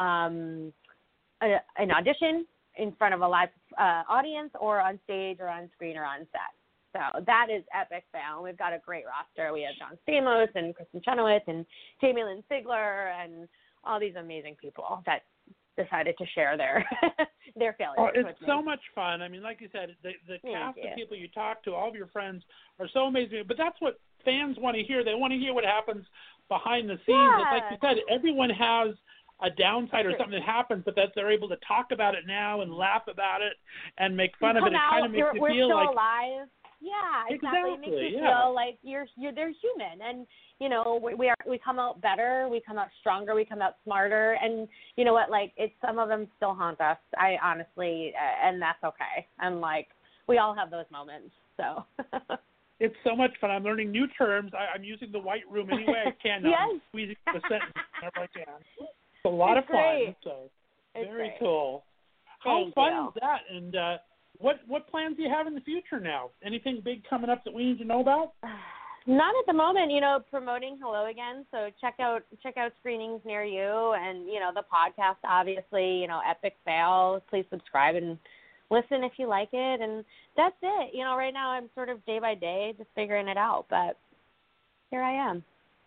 um, a, an audition, in front of a live uh, audience, or on stage or on screen or on set. So that is Epic Fail. We've got a great roster. We have John Stamos and Kristen Chenoweth and Jamie Lynn Sigler and all these amazing people that decided to share their their failures. Oh, it's with so me. much fun. I mean, like you said, the, the cast you. of people you talk to, all of your friends, are so amazing. But that's what fans want to hear. They want to hear what happens behind the scenes. Yeah. It's like you said, everyone has a downside or something that happens, but that they're able to talk about it now and laugh about it and make fun you of it. Come It out, kind of makes you're, you we're feel still like alive. Yeah, exactly. Exactly, It makes you yeah. feel like you're you're they're human, and you know we, we are we come out better, we come out stronger, we come out smarter, and you know what? Like it's some of them still haunt us. I honestly, uh, and that's okay. And like we all have those moments. So. It's so much fun. I'm learning new terms. I, I'm using the white room any way I can. Now. Yes. I'm squeezing the sentence whenever I can. It's a lot It's of fun. great. So It's very great. cool. How Thank fun you. is that? And uh, what what plans do you have in the future now? Anything big coming up that we need to know about? Not at the moment, you know, promoting Hello Again. So check out check out screenings near you, and you know the podcast. Obviously, you know, Epic Fail. Please subscribe and listen if you like it, and that's it. You know, right now I'm sort of day by day just figuring it out, but here I am.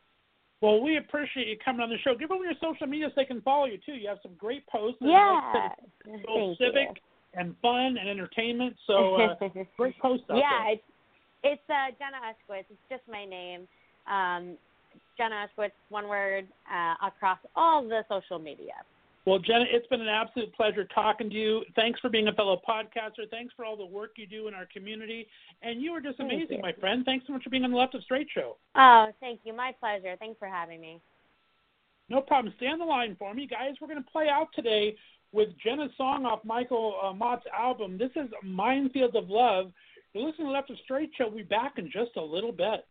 Well, we appreciate you coming on the show. Give them your social media so they can follow you too. You have some great posts. And Yeah, like I said, it's both thank civic you. and fun and entertainment. So uh, great posts out yeah, there. it's it's uh, Jenna Ushkowitz. It's just my name. Um, Jenna Ushkowitz, one word, uh, across all the social media. Well, Jenna, it's been an absolute pleasure talking to you. Thanks for being a fellow podcaster. Thanks for all the work you do in our community. And you are just amazing, Thank you. my friend. Thanks so much for being on the Left of Straight show. Oh, thank you. My pleasure. Thanks for having me. No problem. Stay on the line for me. Guys, we're going to play out today with Jenna's song off Michael uh, Mott's album. This is Minefield of Love. You're listening to the Left of Straight show. We'll be back in just a little bit.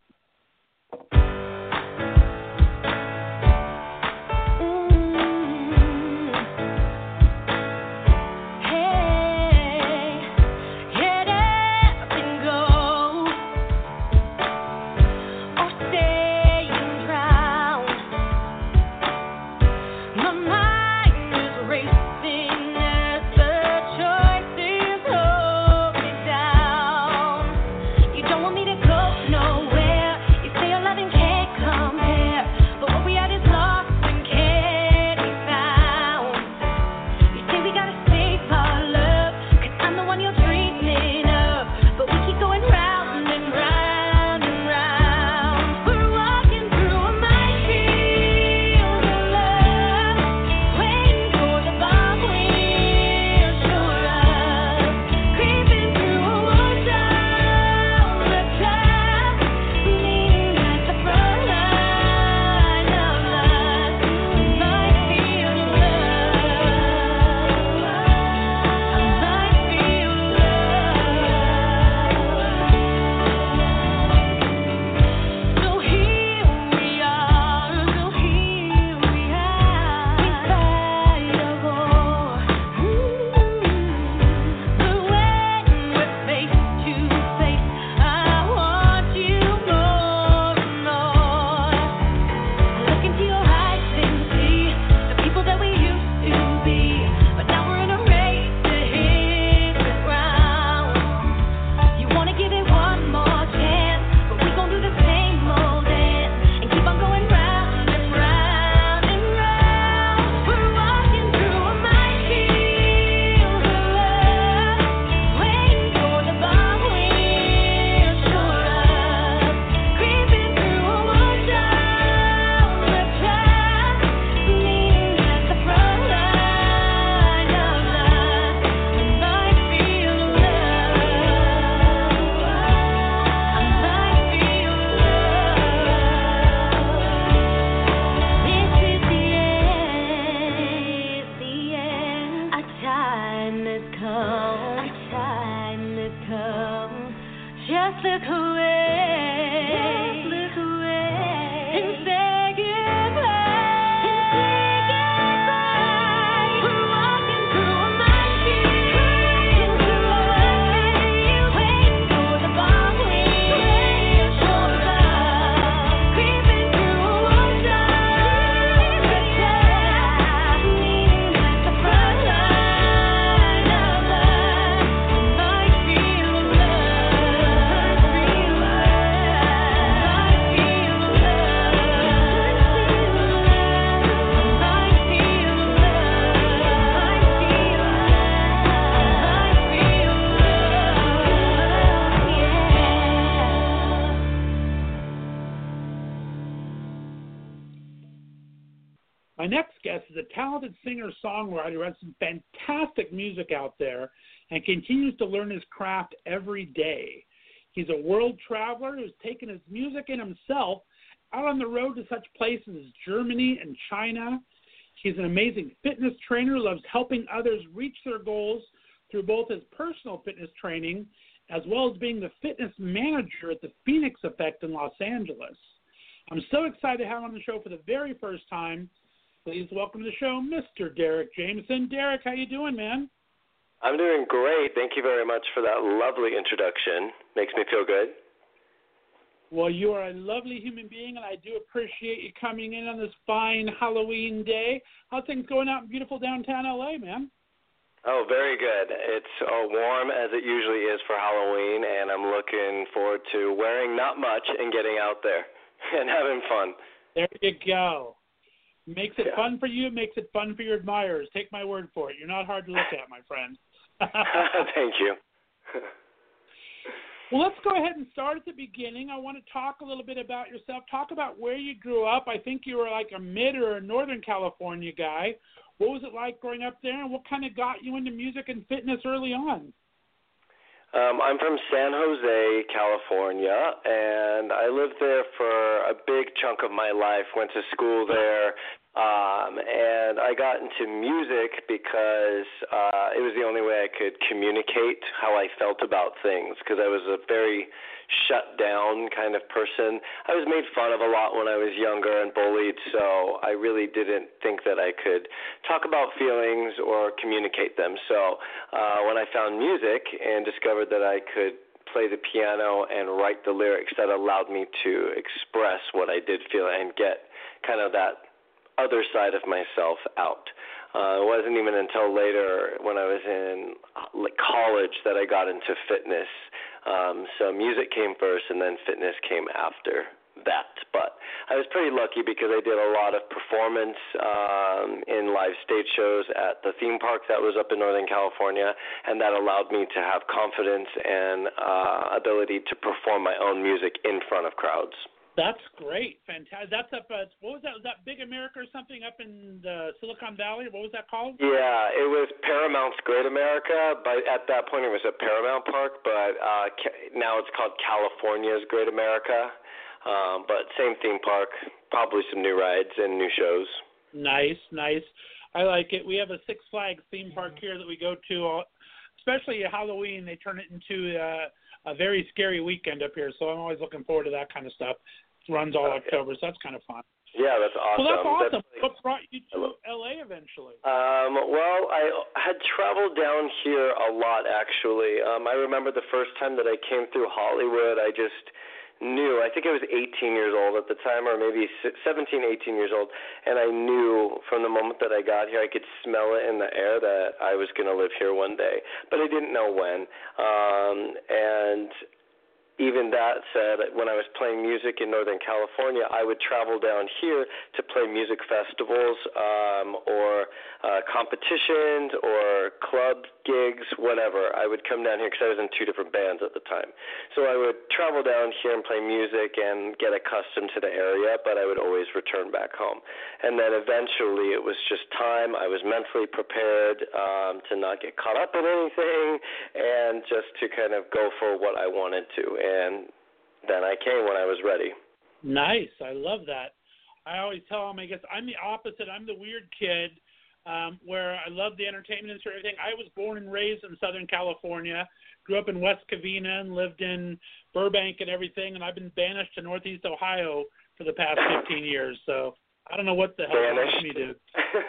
My next guest is a talented singer-songwriter who has some fantastic music out there and continues to learn his craft every day. He's a world traveler who's taken his music and himself out on the road to such places as Germany and China. He's an amazing fitness trainer who loves helping others reach their goals through both his personal fitness training as well as being the fitness manager at the Phoenix Effect in Los Angeles. I'm so excited to have him on the show for the very first time. Please welcome to the show, Mister Derek Jameson. Derek, how you doing, man? I'm doing great. Thank you very much for that lovely introduction. Makes me feel good. Well, you are a lovely human being, and I do appreciate you coming in on this fine Halloween day. How's things going out in beautiful downtown L A, man? Oh, very good. It's uh, warm as it usually is for Halloween, and I'm looking forward to wearing not much and getting out there and having fun. There you go. Makes it yeah. fun for you, makes it fun for your admirers. Take my word for it. You're not hard to look at, my friend. Thank you. Well, let's go ahead and start at the beginning. I want to talk a little bit about yourself. Talk about where you grew up. I think you were like a mid or a Northern California guy. What was it like growing up there, and what kind of got you into music and fitness early on? Um, I'm from San Jose, California, and I lived there for a big chunk of my life, went to school there, um, and I got into music because uh, it was the only way I could communicate how I felt about things, because I was a very shut down kind of person. I was made fun of a lot when I was younger and bullied, so I really didn't think that I could talk about feelings or communicate them. So uh, when I found music and discovered that I could play the piano and write the lyrics, that allowed me to express what I did feel and get kind of that other side of myself out. Uh, it wasn't even until later when I was in like, college that I got into fitness. Um, so music came first and then fitness came after that. But I was pretty lucky because I did a lot of performance um, in live stage shows at the theme park that was up in Northern California, and that allowed me to have confidence and uh, ability to perform my own music in front of crowds. That's great. Fantastic. That's up at, what was that? Was that Big America or something up in the Silicon Valley? What was that called? Yeah, it was Paramount's Great America, but at that point it was at Paramount Park, but uh, now it's called California's Great America. Um, but same theme park, probably some new rides and new shows. Nice, nice. I like it. We have a Six Flags theme park here that we go to, especially at Halloween. They turn it into uh, a very scary weekend up here, so I'm always looking forward to that kind of stuff. It runs all okay. October, so that's kind of fun. Yeah, that's awesome. Well, that's awesome. That's really... What brought you to L A eventually? Um, well, I had traveled down here a lot, actually. Um, I remember the first time that I came through Hollywood, I just knew, I think I was eighteen years old at the time, or maybe seventeen, eighteen years old, and I knew from the moment that I got here, I could smell it in the air that I was going to live here one day, but I didn't know when. Um, and even that said, when I was playing music in Northern California, I would travel down here to play music festivals um, or uh, competitions or club gigs, whatever. I would come down here because I was in two different bands at the time. So I would travel down here and play music and get accustomed to the area, but I would always return back home. And then eventually it was just time. I was mentally prepared um, to not get caught up in anything and just to kind of go for what I wanted to. And then I came when I was ready. Nice. I love that. I always tell them, I guess I'm the opposite. I'm the weird kid um, where I love the entertainment industry and everything. I was born and raised in Southern California, grew up in West Covina and lived in Burbank and everything, and I've been banished to Northeast Ohio for the past fifteen years. So I don't know what the hell banished. me to.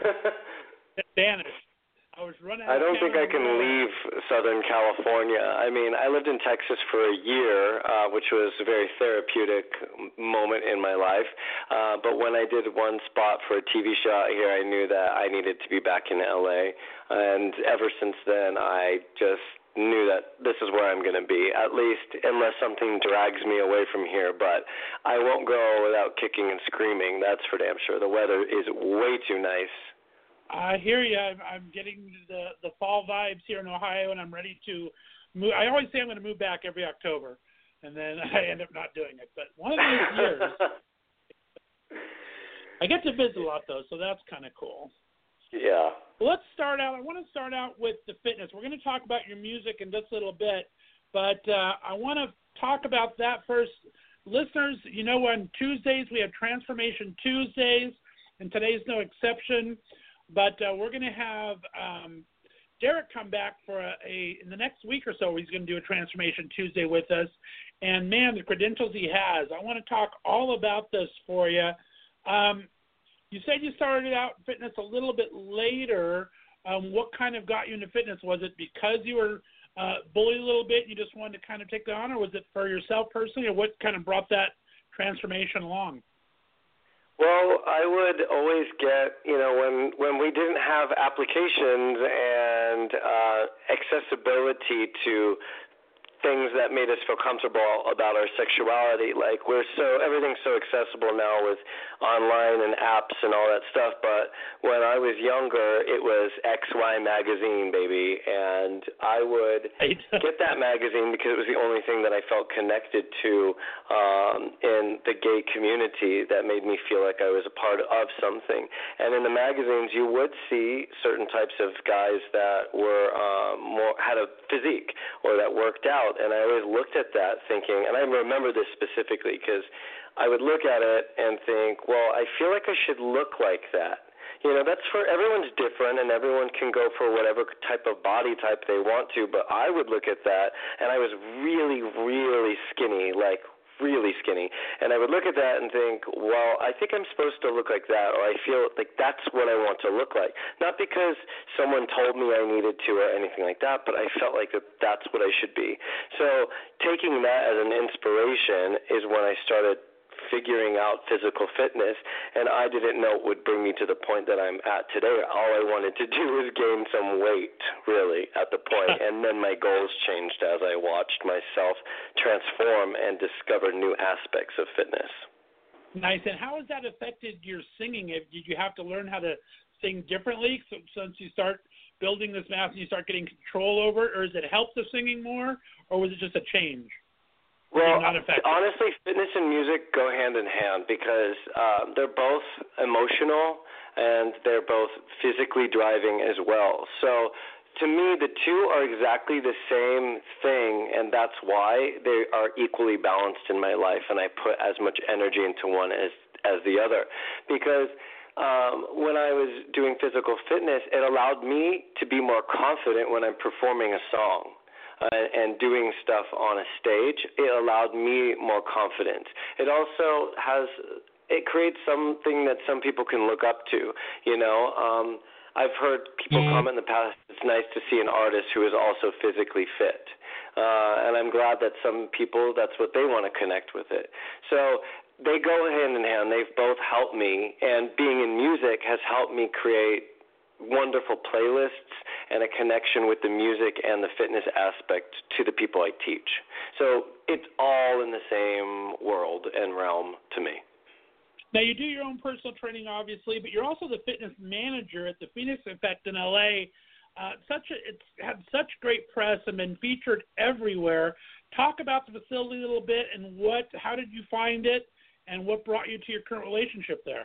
Banished. I was running I don't think I can leave Southern California. I mean, I lived in Texas for a year, uh, which was a very therapeutic moment in my life. Uh, but when I did one spot for a T V show out here, I knew that I needed to be back in L A. And ever since then, I just knew that this is where I'm going to be, at least unless something drags me away from here. But I won't go without kicking and screaming, that's for damn sure. The weather is way too nice. I hear you. I'm, I'm getting the, the fall vibes here in Ohio, and I'm ready to move. I always say I'm going to move back every October, and then I end up not doing it. But one of these years, I get to visit a lot, though, so that's kind of cool. Yeah. Well, let's start out. I want to start out with the fitness. We're going to talk about your music in just a little bit, but uh, I want to talk about that first. Listeners, you know, on Tuesdays we have Transformation Tuesdays, and today's no exception. But uh, we're going to have um, Derek come back for a, a – in the next week or so, he's going to do a Transformation Tuesday with us. And, man, the credentials he has. I want to talk all about this for you. Um, you said you started out in fitness a little bit later. Um, what kind of got you into fitness? Was it because you were uh, bullied a little bit and you just wanted to kind of take that on, or was it for yourself personally, or what kind of brought that transformation along? Well, I would always get, you know, when when we didn't have applications and uh, accessibility to things that made us feel comfortable about our sexuality. Like we're so everything's so accessible now with online and apps and all that stuff. But when I was younger, it was X Y magazine, baby, and I would get that magazine because it was the only thing that I felt connected to um, in the gay community that made me feel like I was a part of something. And in the magazines, you would see certain types of guys that were um, more had a physique or that worked out. And I always looked at that thinking, and I remember this specifically because I would look at it and think, well, I feel like I should look like that. You know, that's for everyone's different, and everyone can go for whatever type of body type they want to. But I would look at that, and I was really, really skinny, like really skinny. And I would look at that and think, well, I think I'm supposed to look like that, or I feel like that's what I want to look like. Not because someone told me I needed to or anything like that, but I felt like that that's what I should be. So taking that as an inspiration is when I started figuring out physical fitness, and I didn't know it would bring me to the point that I'm at today. All I wanted to do was gain some weight, really, at the point, and then my goals changed as I watched myself transform and discover new aspects of fitness. Nice. And how has that affected your singing? Did you have to learn how to sing differently so, since you start building this mass and you start getting control over it, or has it helped the singing more, or was it just a change? Well, honestly, fitness and music go hand in hand because uh, they're both emotional and they're both physically driving as well. So to me, the two are exactly the same thing, and that's why they are equally balanced in my life, and I put as much energy into one as, as the other. Because um, when I was doing physical fitness, it allowed me to be more confident when I'm performing a song. Uh, and doing stuff on a stage, it allowed me more confidence. It also has, it creates something that some people can look up to. You know, um, I've heard people mm-hmm. comment in the past, it's nice to see an artist who is also physically fit. Uh, and I'm glad that some people, that's what they want to connect with it. So they go hand in hand. They've both helped me, and being in music has helped me create wonderful playlists and a connection with the music and the fitness aspect to the people I teach. So it's all in the same world and realm to me. Now, you do your own personal training, obviously, but you're also the fitness manager at the Phoenix Effect in L A. Uh, such a, it's had such great press and been featured everywhere. Talk about the facility a little bit and what, how did you find it, and what brought you to your current relationship there?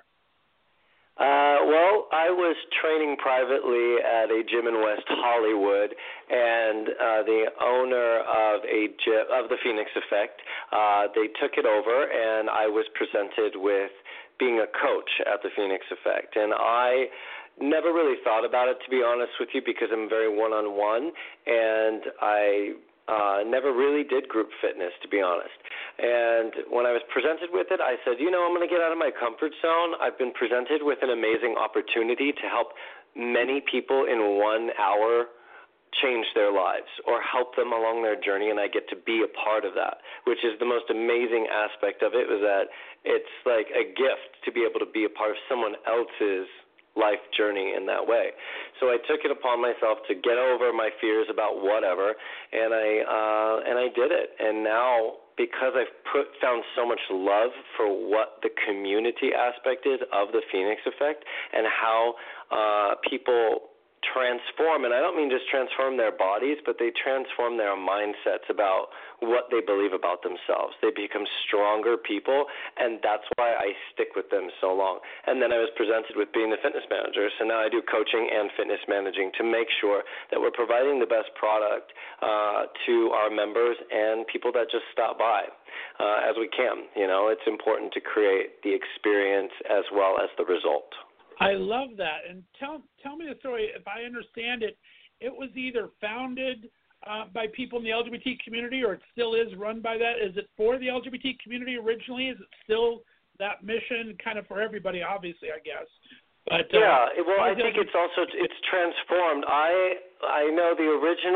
Uh, well, I was training privately at a gym in West Hollywood, and uh, the owner of a gym, of the Phoenix Effect, uh, they took it over, and I was presented with being a coach at the Phoenix Effect. And I never really thought about it, to be honest with you, because I'm very one-on-one, and I Uh, never really did group fitness, to be honest. And when I was presented with it, I said, you know, I'm going to get out of my comfort zone. I've been presented with an amazing opportunity to help many people in one hour change their lives or help them along their journey, and I get to be a part of that, which is the most amazing aspect of it, was that it's like a gift to be able to be a part of someone else's life journey in that way. So I took it upon myself to get over my fears about whatever, and I uh, and I did it. And now, because I've put found so much love for what the community aspect is of the Phoenix Effect and how uh, people transform, and I don't mean just transform their bodies, but they transform their mindsets about what they believe about themselves. They become stronger people, and that's why I stick with them so long. And then I was presented with being the fitness manager, so now I do coaching and fitness managing to make sure that we're providing the best product uh, to our members and people that just stop by uh, as we can. You know, it's important to create the experience as well as the result. I love that. And tell tell me the story. If I understand it, it was either founded uh, by people in the L G B T community, or it still is run by that. Is it for the L G B T community originally? Is it still that mission, kind of for everybody, obviously, I guess? But, uh, yeah, well, I think it's also it's transformed. I I know the original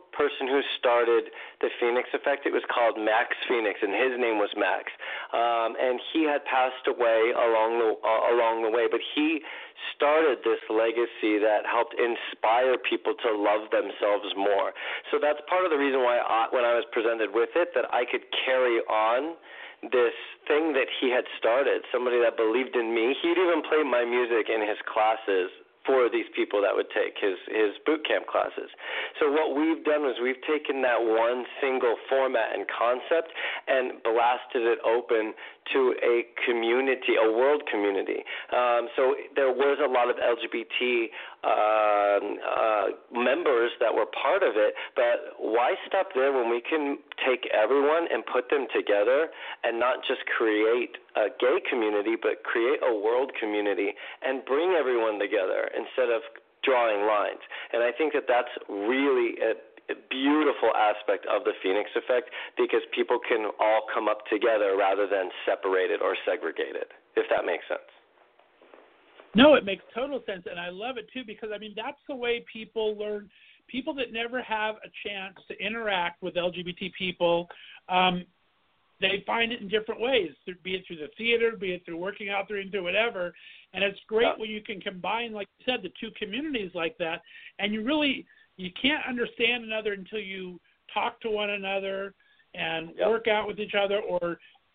person who started the Phoenix Effect. It was called Max Phoenix, and his name was Max. Um, and he had passed away along the uh, along the way, but he started this legacy that helped inspire people to love themselves more. So that's part of the reason why I, when I was presented with it, that I could carry on this thing that he had started, somebody that believed in me. He'd even play my music in his classes for these people that would take his, his boot camp classes. So what we've done is we've taken that one single format and concept and blasted it open to a community, a world community. Um, so there was a lot of L G B T uh, uh, members that were part of it, but why stop there when we can take everyone and put them together and not just create a gay community, but create a world community and bring everyone together instead of drawing lines. And I think that that's really a beautiful aspect of the Phoenix Effect, because people can all come up together rather than separated or segregated, if that makes sense. No, it makes total sense, and I love it too, because I mean that's the way people learn. People that never have a chance to interact with L G B T people, um, they find it in different ways, be it through the theater, be it through working out, through through whatever. And it's great yeah. when you can combine, like you said, the two communities like that, and you really you can't understand another until you talk to one another and yep. work out with each other or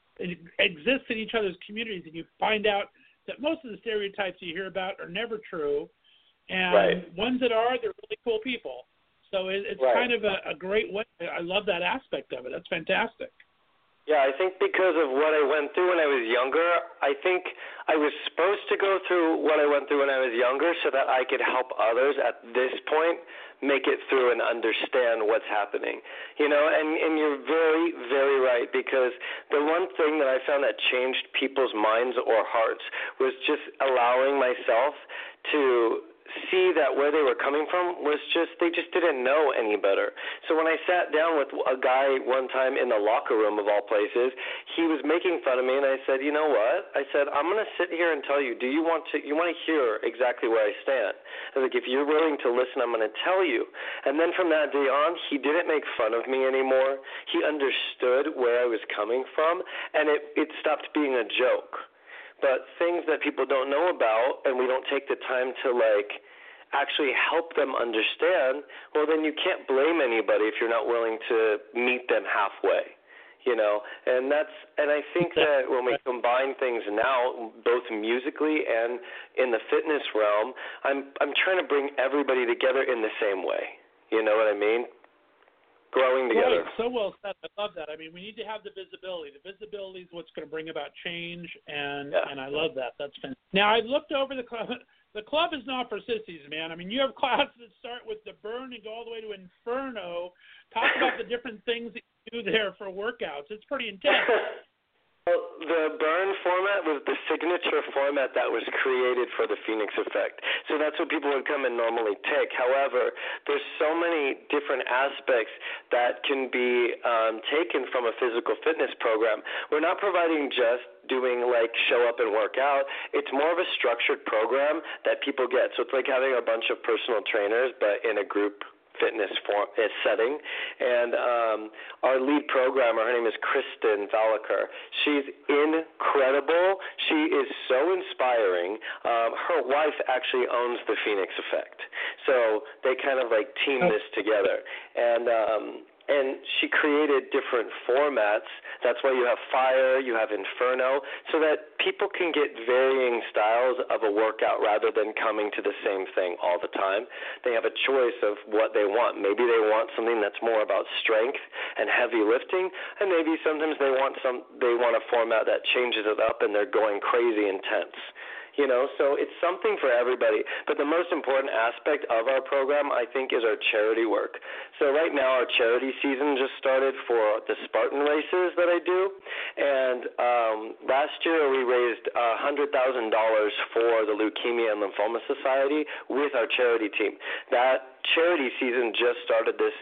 exist in each other's communities, and you find out that most of the stereotypes you hear about are never true, and right. ones that are, they're really cool people. So it, it's right. kind of a, a great way. I love that aspect of it. That's fantastic. Yeah, I think because of what I went through when I was younger, I think I was supposed to go through what I went through when I was younger so that I could help others at this point make it through and understand what's happening. You know, and, and you're very, very right, because the one thing that I found that changed people's minds or hearts was just allowing myself to see that where they were coming from was just, they just didn't know any better. So when I sat down with a guy one time in the locker room of all places, he was making fun of me, and I said, you know what? I said, I'm going to sit here and tell you, do you want to, you want to hear exactly where I stand? I was like, if you're willing to listen, I'm going to tell you. And then from that day on, he didn't make fun of me anymore. He understood where I was coming from, and it, it stopped being a joke. But things that people don't know about, and we don't take the time to, like, actually help them understand, well, then you can't blame anybody if you're not willing to meet them halfway, you know? And that's, and I think that when we combine things now, both musically and in the fitness realm, I'm I'm trying to bring everybody together in the same way. You know what I mean? Growing together. Right. So well said. I love that. I mean, we need to have the visibility. The visibility is what's going to bring about change, and yeah. and I love that. That's fantastic. Now, I looked over the club. The club is not for sissies, man. I mean, you have classes that start with the Burn and go all the way to Inferno. Talk about the different things that you do there for workouts. It's pretty intense. Well, the Burn format was the signature format that was created for the Phoenix Effect. So that's what people would come and normally take. However, there's so many different aspects that can be um, taken from a physical fitness program. We're not providing just doing like show up and work out. It's more of a structured program that people get. So it's like having a bunch of personal trainers, but in a group fitness form, uh, setting. And um, our lead programmer, her name is Kristen Valacher. She's incredible. She is so inspiring. Um, her wife actually owns the Phoenix Effect. So they kind of like team this together. And um, And she created different formats. That's why you have Fire, you have Inferno, so that people can get varying styles of a workout rather than coming to the same thing all the time. They have a choice of what they want. Maybe they want something that's more about strength and heavy lifting, and maybe sometimes they want some. They want a format that changes it up and they're going crazy intense. You know, so it's something for everybody. But the most important aspect of our program, I think, is our charity work. So right now our charity season just started for the Spartan races that I do. And um, last year we raised one hundred thousand dollars for the Leukemia and Lymphoma Society with our charity team. That charity season just started this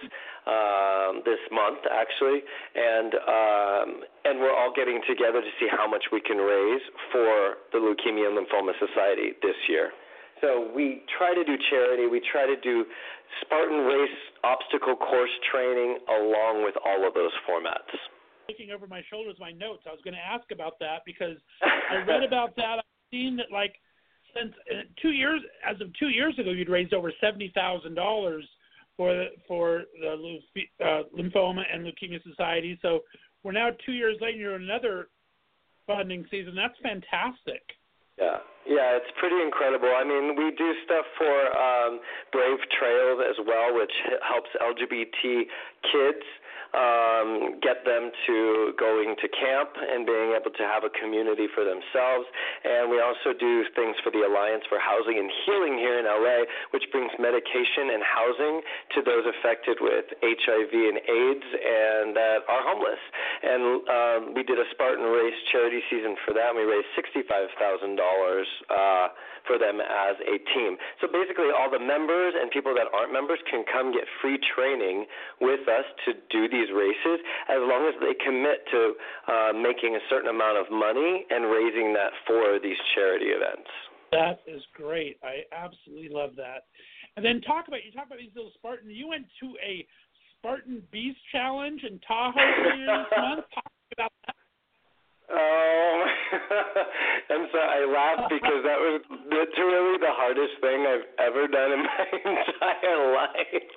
um, this month, actually, and um, and we're all getting together to see how much we can raise for the Leukemia and Lymphoma Society this year. So we try to do charity. We try to do Spartan race obstacle course training along with all of those formats. Looking over my shoulders, my notes, I was going to ask about that because I read about that. I've seen that, like, since uh, two years, as of two years ago, you'd raised over seventy thousand dollars for the, for the uh, Lymphoma and Leukemia Society. So we're now two years later, you're in another funding season. That's fantastic. Yeah, yeah, it's pretty incredible. I mean, we do stuff for um, Brave Trails as well, which helps L G B T kids um, get them to going to camp and being able to have a community for themselves. And we also do things for the Alliance for Housing and Healing here in L A, which brings medication and housing to those affected with H I V and AIDS and that are homeless. And um, we did a Spartan Race charity season for that, and we raised sixty-five thousand dollars uh, for them as a team. So basically all the members and people that aren't members can come get free training with us to do these races as long as they commit to uh, making a certain amount of money and raising that for these charity events. That is great. I absolutely love that. And then talk about, you talk about these little Spartan, you went to a Spartan Beast Challenge in Tahoe earlier this month. Talk about that. Oh, I'm sorry. I laughed because that was literally the hardest thing I've ever done in my entire life.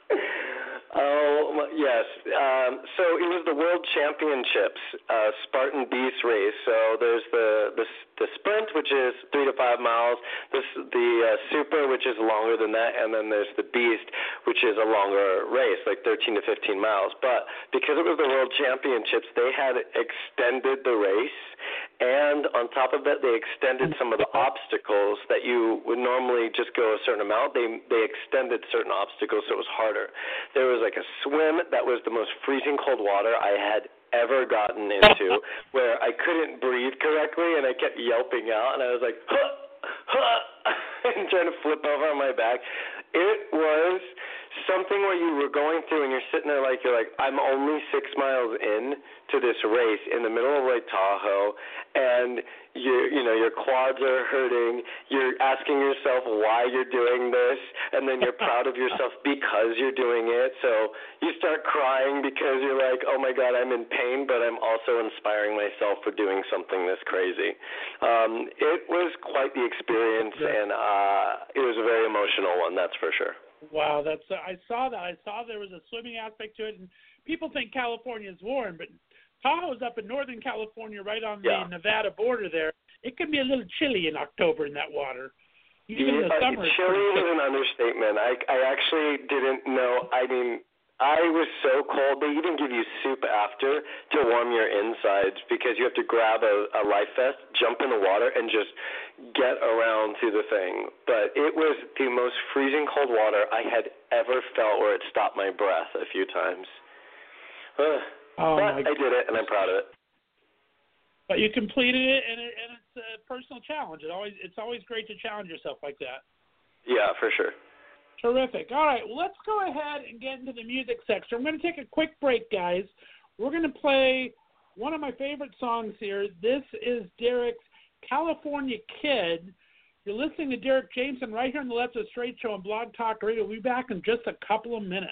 Oh, yes. Um, so it was the World Championships, uh, Spartan Beast race. So there's the, the the sprint, which is three to five miles, this, the uh, super, which is longer than that, and then there's the Beast, which is a longer race, like thirteen to fifteen miles. But because it was the World Championships, they had extended the race, and on top of that, they extended some of the obstacles that you would normally just go a certain amount. They they extended certain obstacles, so it was harder. There was like a swim that was the most freezing cold water I had ever gotten into, where I couldn't breathe correctly, and I kept yelping out, and I was like, huh, huh, and trying to flip over on my back. It was something where you were going through, and you're sitting there like, you're like, I'm only six miles in to this race in the middle of Lake Tahoe, and you you know your quads are hurting. You're asking yourself why you're doing this, and then you're proud of yourself because you're doing it. So you start crying because you're like, oh my God, I'm in pain, but I'm also inspiring myself for doing something this crazy. Um, it was quite the experience, and uh, it was a very emotional one, that's for sure. Wow, that's uh, I saw that. I saw there was a swimming aspect to it, and people think California is warm, but Tahoe's up in Northern California, right on the yeah. Nevada border there. It can be a little chilly in October in that water. Even in the uh, summer. Chilly was an understatement. I, I actually didn't know. I mean, I was so cold. They even give you soup after to warm your insides because you have to grab a, a life vest, jump in the water, and just get around to the thing. But it was the most freezing cold water I had ever felt, where it stopped my breath a few times. Uh, oh but I did it, and I'm proud of it. But you completed it, and, it, and it's a personal challenge. It always, it's always great to challenge yourself like that. Yeah, for sure. Terrific. All right, well, let's go ahead and get into the music section. I'm going to take a quick break, guys. We're going to play one of my favorite songs here. This is Derek's California Kid. You're listening to Derek Jameson right here on the Left of Straight Show on Blog Talk Radio. We'll be back in just a couple of minutes.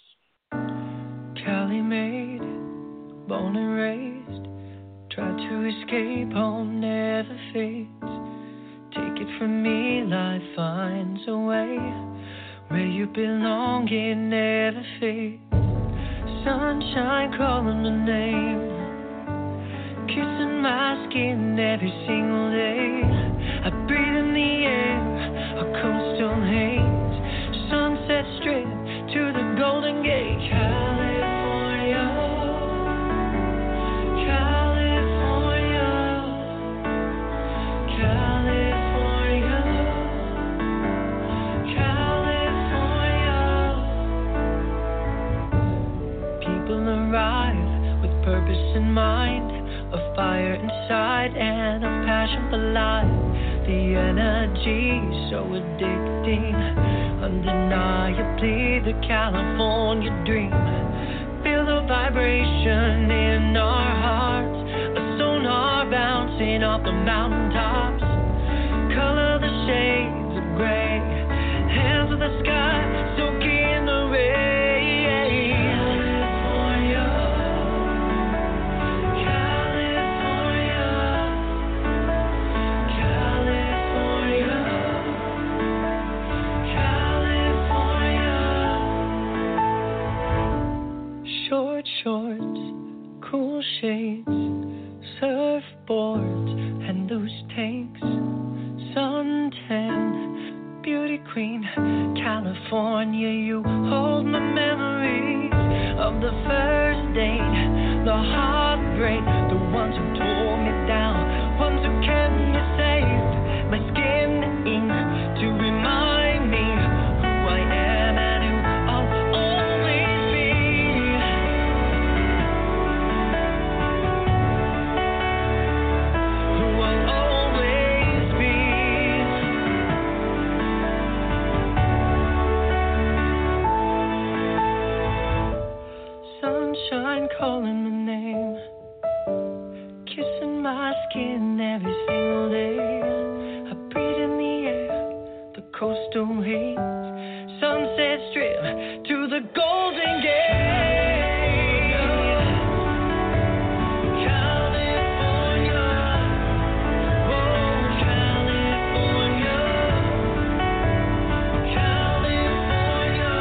Cali made, born and raised, tried to escape home, never fades. Take it from me, life finds a way. Where you belong, it never fades. Sunshine calling my name, kissing my skin every single day. I breathe in the air, a coastal haze. Sunset strip to the Golden Gate. California, California, California, California. People arrive with purpose in mind, a fire inside and a passion for life. The energy so addicting, undeniably the California dream. Feel the vibration in our hearts, a sonar bouncing off the mountaintops. Color the shades of shades, surfboards and loose tanks, suntan, beauty queen, California. You hold my memories of the first date, the heartbreak, the ones who tore me down, ones who kept me safe, my skin ink to remind me who I am and who I'll always be. Who I'll always be. Sunshine calling my name, kissing my skin every single day. I breathe in the air, the coastal haze, Sunset Strip to the Golden Gate. California, oh California, California.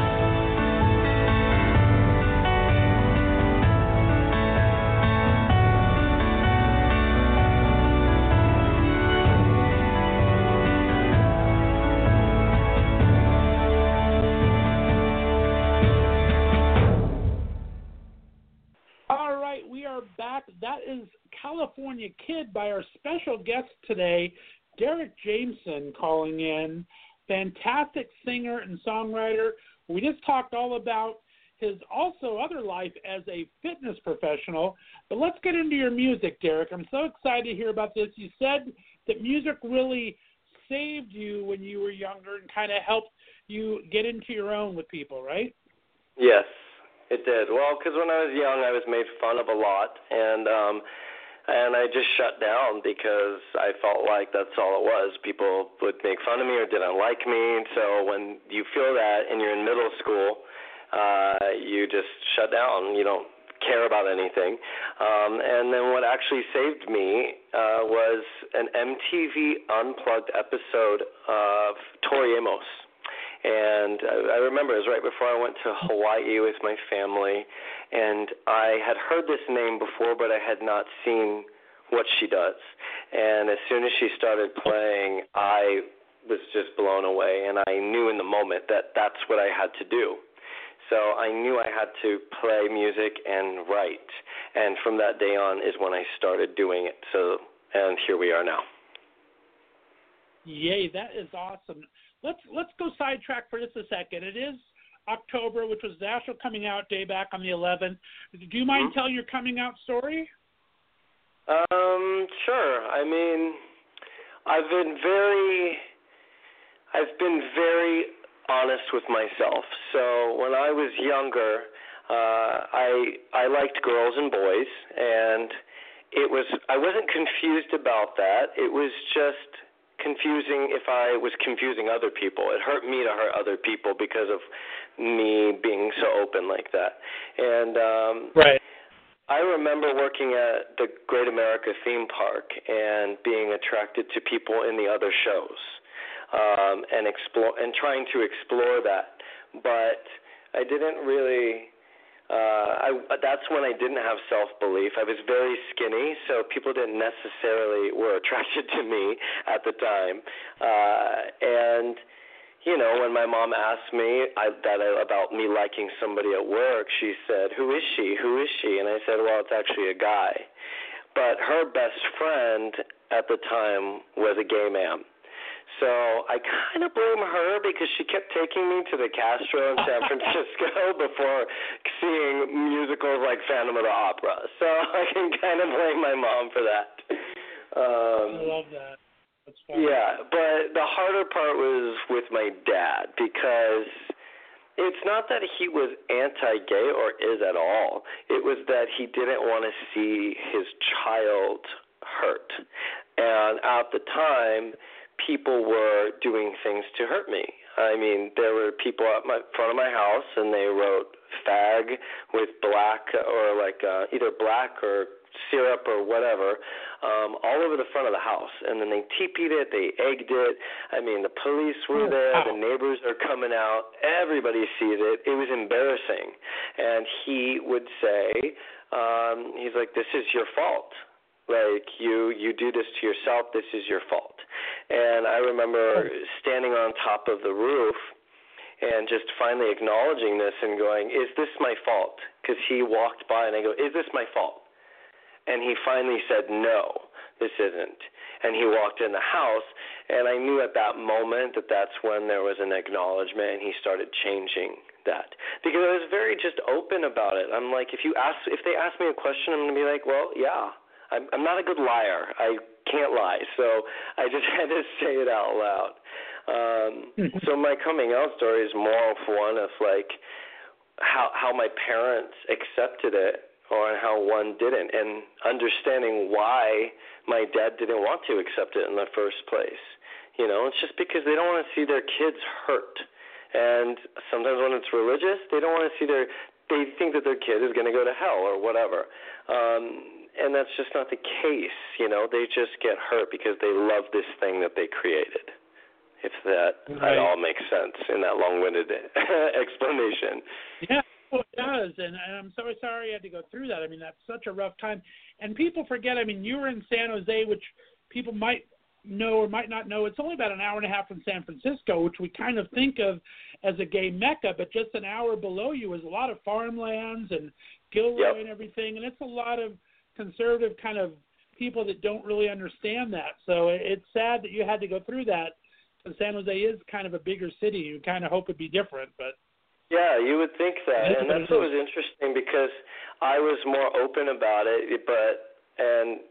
All right, we are back. That is California Kid by our special guest today, Derek Jameson, calling in. Fantastic singer and songwriter. We just talked all about his also other life as a fitness professional. But let's get into your music, Derek. I'm so excited to hear about this. You said that music really saved you when you were younger and kind of helped you get into your own with people, right? Yes, it did. Well, because when I was young, I was made fun of a lot, and um, and I just shut down because I felt like that's all it was. People would make fun of me or didn't like me. So when you feel that and you're in middle school, uh, you just shut down. You don't care about anything. Um, and then what actually saved me uh, was an M T V Unplugged episode of Tori Amos. And I remember it was right before I went to Hawaii with my family, and I had heard this name before, but I had not seen what she does. And as soon as she started playing, I was just blown away, and I knew in the moment that that's what I had to do. So I knew I had to play music and write, and from that day on is when I started doing it. So, and here we are now. Yay, that is awesome. Let's let's go sidetrack for just a second. It is October, which was the actual coming out day back on the eleventh. Do you mind mm-hmm. telling your coming out story? Um, sure. I mean, I've been very, I've been very honest with myself. So when I was younger, uh, I I liked girls and boys, and it was I wasn't confused about that. It was just confusing if I was confusing other people. It hurt me to hurt other people because of me being so open like that. And um, right. I remember working at the Great America theme park and being attracted to people in the other shows um, and explore and trying to explore that. But I didn't really. Uh, I, that's when I didn't have self-belief. I was very skinny, so people didn't necessarily were attracted to me at the time. Uh, and, you know, when my mom asked me I, that I, about me liking somebody at work, she said, "Who is she? Who is she?" And I said, "Well, it's actually a guy." But her best friend at the time was a gay man. So I kind of blame her because she kept taking me to the Castro in San Francisco before seeing musicals like Phantom of the Opera. So I can kind of blame my mom for that. Um, I love that. That's funny. Yeah, but the harder part was with my dad because it's not that he was anti-gay or is at all. It was that he didn't want to see his child hurt. And at the time, people were doing things to hurt me. I mean, there were people at my front of my house, and they wrote fag with black or like uh, either black or syrup or whatever um, all over the front of the house. And then they teepeed it, they egged it. I mean, the police were there, wow. the neighbors are coming out, everybody sees it. It was embarrassing. And he would say, um, he's like, this is your fault. Like, you, you do this to yourself, this is your fault. And I remember standing on top of the roof and just finally acknowledging this and going, is this my fault? Because he walked by and I go, is this my fault? And he finally said, no, this isn't. And he walked in the house, and I knew at that moment that that's when there was an acknowledgement, and he started changing that. Because I was very just open about it. I'm like, if you ask, if they ask me a question, I'm going to be like, well, yeah, I'm, I'm not a good liar. I can't lie. So I just had to say it out loud. Um, so my coming out story is more of one of like how how my parents accepted it, or how one didn't, and understanding why my dad didn't want to accept it in the first place. You know, it's just because they don't want to see their kids hurt. And sometimes when it's religious, they don't want to see their, they think that their kid is going to go to hell or whatever. Um, and that's just not the case. You know, they just get hurt because they love this thing that they created. If that right. at all makes sense in that long-winded explanation. Yeah. Well, it does, and I'm so sorry you had to go through that. I mean, that's such a rough time. And people forget, I mean, you were in San Jose, which people might know or might not know. It's only about an hour and a half from San Francisco, which we kind of think of as a gay mecca, but just an hour below you is a lot of farmlands and Gilroy yep. and everything, and it's a lot of conservative kind of people that don't really understand that. So it's sad that you had to go through that, because San Jose is kind of a bigger city. You kind of hope it'd be different, but... Yeah, you would think that, and that's what was interesting because I was more open about it, but and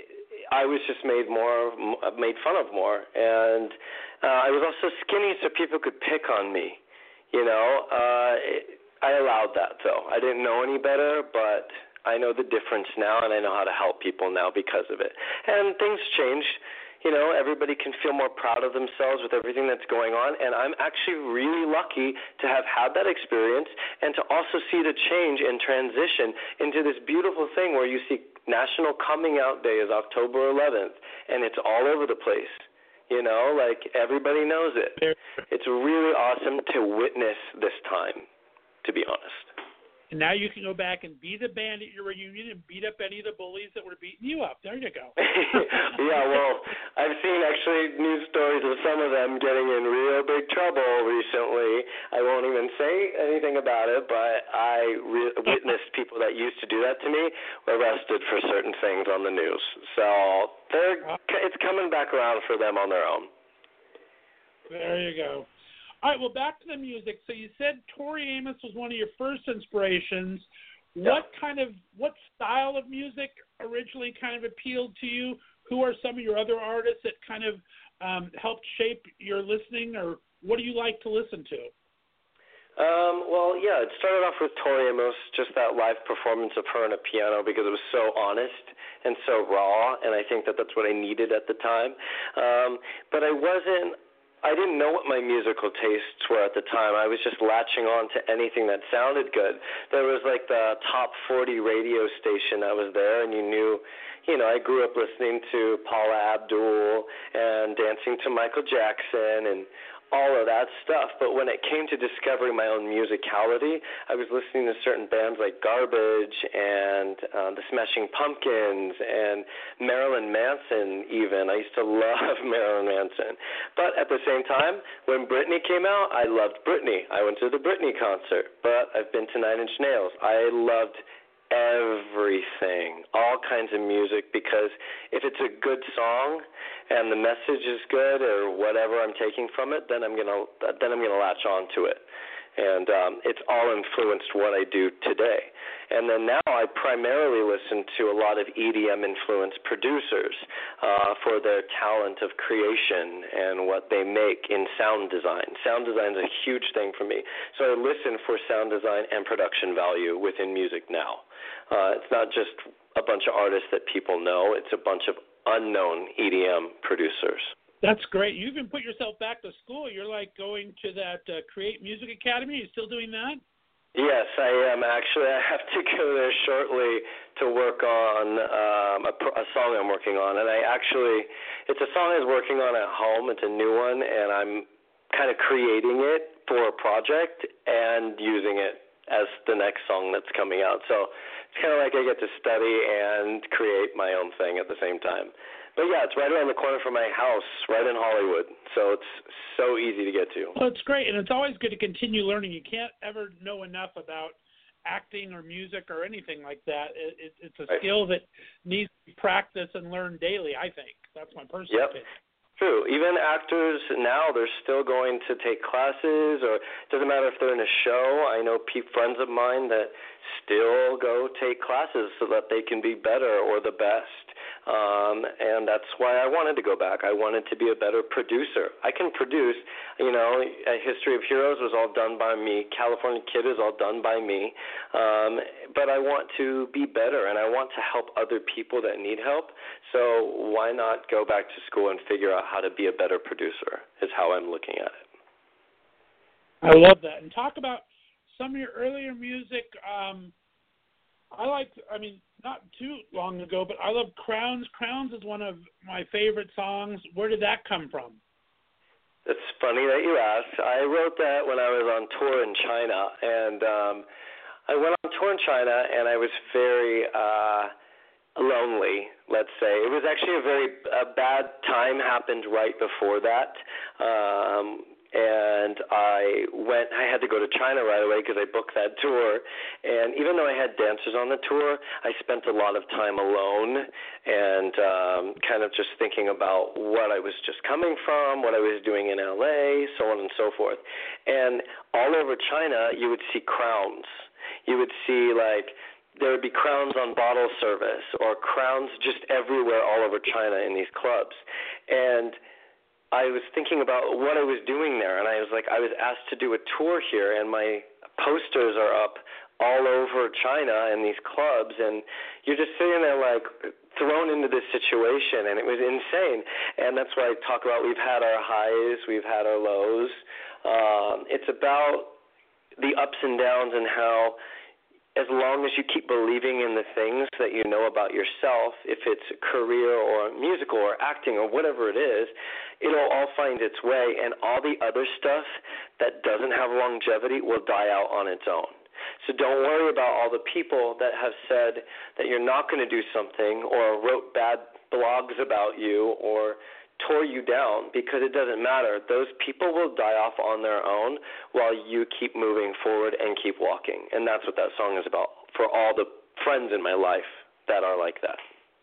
I was just made more made fun of more, and uh, I was also skinny, so people could pick on me. You know, uh, it, I allowed that though. I didn't know any better, but I know the difference now, and I know how to help people now because of it. And things changed. You know, everybody can feel more proud of themselves with everything that's going on, and I'm actually really lucky to have had that experience and to also see the change and transition into this beautiful thing where you see National Coming Out Day is October eleventh, and it's all over the place. You know, like everybody knows it. It's really awesome to witness this time, to be honest. And now you can go back and be the band at your reunion and beat up any of the bullies that were beating you up. There you go. Yeah, well, I've seen actually news stories of some of them getting in real big trouble recently. I won't even say anything about it, but I re- witnessed people that used to do that to me were arrested for certain things on the news. So they're, it's coming back around for them on their own. There you go. All right, well, back to the music. So you said Tori Amos was one of your first inspirations. What yeah. kind of, what style of music originally kind of appealed to you? Who are some of your other artists that kind of um, helped shape your listening, or what do you like to listen to? Um, well, yeah, it started off with Tori Amos, just that live performance of her on a piano, because it was so honest and so raw, and I think that that's what I needed at the time. Um, but I wasn't, I didn't know what my musical tastes were at the time. I was just latching on to anything that sounded good. There was like the top forty radio station that was there, and you knew, you know, I grew up listening to Paula Abdul and dancing to Michael Jackson and all of that stuff. But when it came to discovering my own musicality, I was listening to certain bands like Garbage and uh, the Smashing Pumpkins and Marilyn Manson even. I used to love Marilyn Manson. But at the same time, when Britney came out, I loved Britney. I went to the Britney concert. But I've been to Nine Inch Nails. I loved everything, all kinds of music, because if it's a good song and the message is good or whatever I'm taking from it, then I'm gonna then I'm gonna latch on to it, and um, it's all influenced what I do today. And then now I primarily listen to a lot of E D M influenced producers uh, for their talent of creation and what they make in sound design. Sound design is a huge thing for me, so I listen for sound design and production value within music now. Uh, it's not just a bunch of artists that people know. It's a bunch of unknown E D M producers. That's great. You even put yourself back to school. You're like going to that uh, Create Music Academy. Are you still doing that? Yes, I am. Actually, I have to go there shortly to work on um, a, a song I'm working on. And I actually, it's a song I was working on at home. It's a new one, and I'm kind of creating it for a project and using it as the next song that's coming out. So it's kind of like I get to study and create my own thing at the same time. But yeah, it's right around the corner from my house, right in Hollywood. So it's so easy to get to. Well, it's great, and it's always good to continue learning. You can't ever know enough about acting or music or anything like that. It, it, it's a right. skill that needs to be practiced and learned daily, I think. That's my personal yep. opinion. True. Even actors now, they're still going to take classes, or it doesn't matter if they're in a show. I know pe- friends of mine that still go take classes so that they can be better or the best. Um, and that's why I wanted to go back. I wanted to be a better producer. I can produce, you know, a History of Heroes was all done by me. California Kid is all done by me. Um, but I want to be better, and I want to help other people that need help. So why not go back to school and figure out how to be a better producer is how I'm looking at it. I love that. And talk about some of your earlier music. Um, I like, I mean, not too long ago, but I love Crowns. Crowns is one of my favorite songs. Where did that come from? It's funny that you asked. I wrote that when I was on tour in China, and um, I went on tour in China, and I was very uh, lonely, let's say. It was actually a very a bad time happened right before that. Um, And I went, I had to go to China right away because I booked that tour. And even though I had dancers on the tour, I spent a lot of time alone and um, kind of just thinking about what I was just coming from, what I was doing in L A, so on and so forth. And all over China, you would see crowns. You would see, like, there would be crowns on bottle service or crowns just everywhere all over China in these clubs. And I was thinking about what I was doing there, and I was like, I was asked to do a tour here, and my posters are up all over China in these clubs, and you're just sitting there like thrown into this situation, and it was insane. And that's why I talk about we've had our highs, we've had our lows. Um, it's about the ups and downs and how as long as you keep believing in the things that you know about yourself, if it's career or musical or acting or whatever it is, it'll all find its way, and all the other stuff that doesn't have longevity will die out on its own. So don't worry about all the people that have said that you're not going to do something or wrote bad blogs about you or tore you down, because it doesn't matter. Those people will die off on their own while you keep moving forward and keep walking. And that's what that song is about for all the friends in my life that are like that.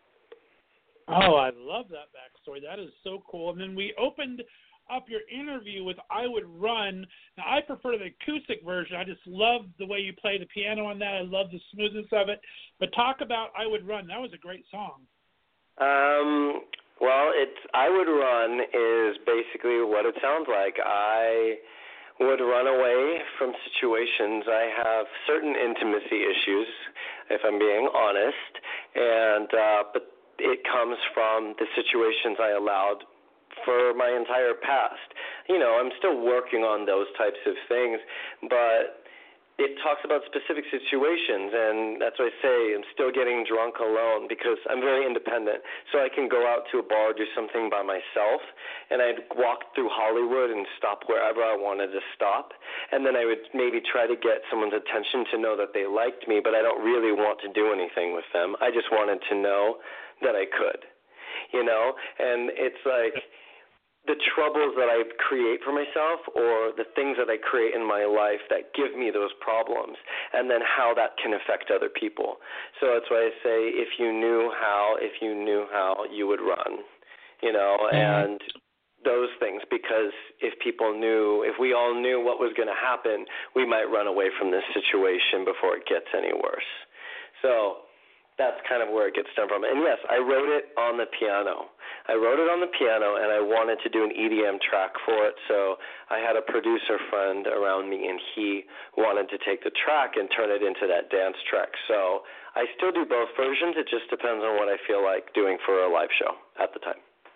Oh, I love that backstory. That is so cool. And then we opened up your interview with I Would Run. Now, I prefer the acoustic version. I just love the way you play the piano on that. I love the smoothness of it. But talk about I Would Run. That was a great song. Um... Well, it's I Would Run is basically what it sounds like. I would run away from situations. I have certain intimacy issues, if I'm being honest, and uh, but it comes from the situations I allowed for my entire past. You know, I'm still working on those types of things, but it talks about specific situations, and that's why I say I'm still getting drunk alone because I'm very independent. So I can go out to a bar, do something by myself, and I'd walk through Hollywood and stop wherever I wanted to stop, and then I would maybe try to get someone's attention to know that they liked me, but I don't really want to do anything with them. I just wanted to know that I could, you know, and it's like the troubles that I create for myself or the things that I create in my life that give me those problems, and then how that can affect other people. So that's why I say if you knew how, if you knew how, you would run, you know, and those things, because if people knew, if we all knew what was going to happen, we might run away from this situation before it gets any worse. So that's kind of where it gets done from. And yes, I wrote it on the piano. I wrote it on the piano, and I wanted to do an E D M track for it, so I had a producer friend around me, and he wanted to take the track and turn it into that dance track. So I still do both versions. It just depends on what I feel like doing for a live show at the time.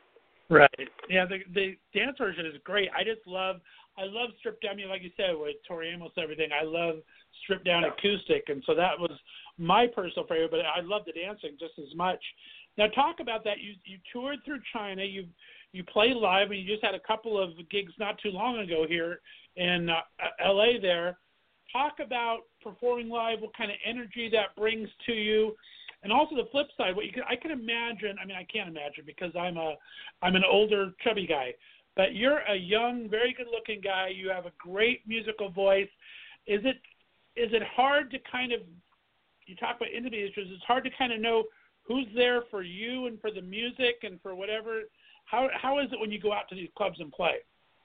Right. Yeah, the the dance version is great. I just love I love stripped down, like you said, with Tori Amos and everything. I love stripped down acoustic, and so that was my personal favorite. But I love the dancing just as much. Now, talk about that. You you toured through China. You you play live, and you just had a couple of gigs not too long ago here in uh, L A. There. Talk about performing live. What kind of energy that brings to you. And also the flip side, what you can, I can imagine. I mean, I can't imagine because I'm a, I'm an older, chubby guy. But you're a young, very good-looking guy. You have a great musical voice. Is it, is it hard to kind of? You talk about intimate issues. It's hard to kind of know who's there for you and for the music and for whatever. How, how is it when you go out to these clubs and play?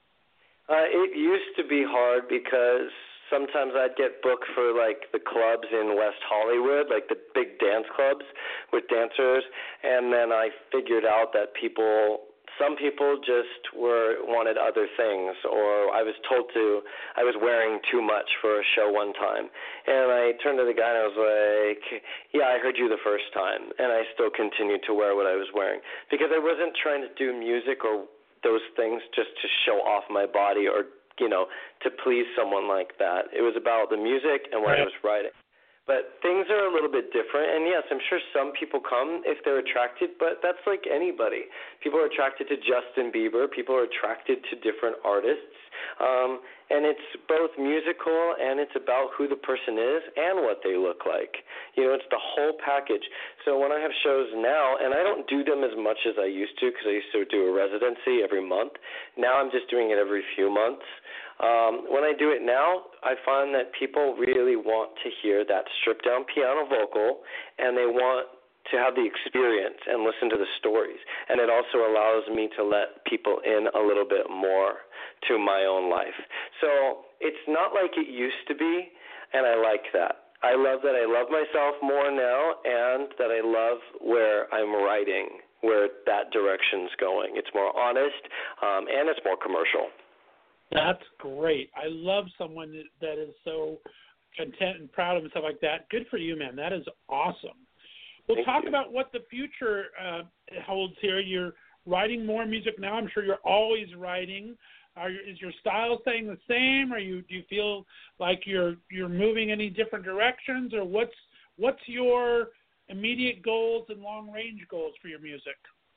Uh, it used to be hard because sometimes I'd get booked for, like, the clubs in West Hollywood, like the big dance clubs with dancers, and then I figured out that people, some people just were wanted other things, or I was told to, I was wearing too much for a show one time, and I turned to the guy and I was like, yeah, I heard you the first time, and I still continued to wear what I was wearing, because I wasn't trying to do music or those things just to show off my body or, you know, to please someone like that. It was about the music and what I was writing. But things are a little bit different, and yes, I'm sure some people come if they're attracted, but that's like anybody. People are attracted to Justin Bieber. People are attracted to different artists, um, and it's both musical and it's about who the person is and what they look like. You know, it's the whole package. So when I have shows now, and I don't do them as much as I used to because I used to do a residency every month. Now I'm just doing it every few months. Um, when I do it now, I find that people really want to hear that stripped-down piano vocal, and they want to have the experience and listen to the stories. And it also allows me to let people in a little bit more to my own life. So it's not like it used to be, and I like that. I love that I love myself more now, and that I love where I'm writing, where that direction's going. It's more honest, um, and it's more commercial. That's great. I love someone that is so content and proud of himself like that. Good for you, man. That is awesome. We'll Thank talk you. about what the future uh, holds here. You're writing more music now. I'm sure you're always writing. Are you, is your style staying the same? Or you do you feel like you're you're moving any different directions? Or what's what's your immediate goals and long range goals for your music?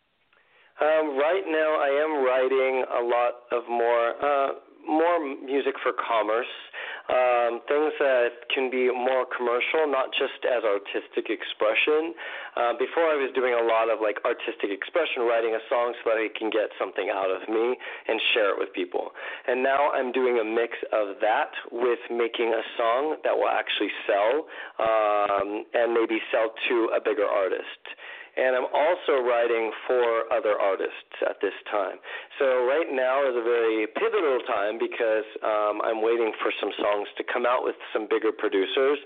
Um, right now, I am writing a lot of more uh, more music for commerce, um, things that can be more commercial, not just as artistic expression. Uh, before, I was doing a lot of like artistic expression, writing a song so that I can get something out of me and share it with people. And now I'm doing a mix of that with making a song that will actually sell um, and maybe sell to a bigger artist. And I'm also writing for other artists at this time. So right now is a very pivotal time because um, I'm waiting for some songs to come out with some bigger producers.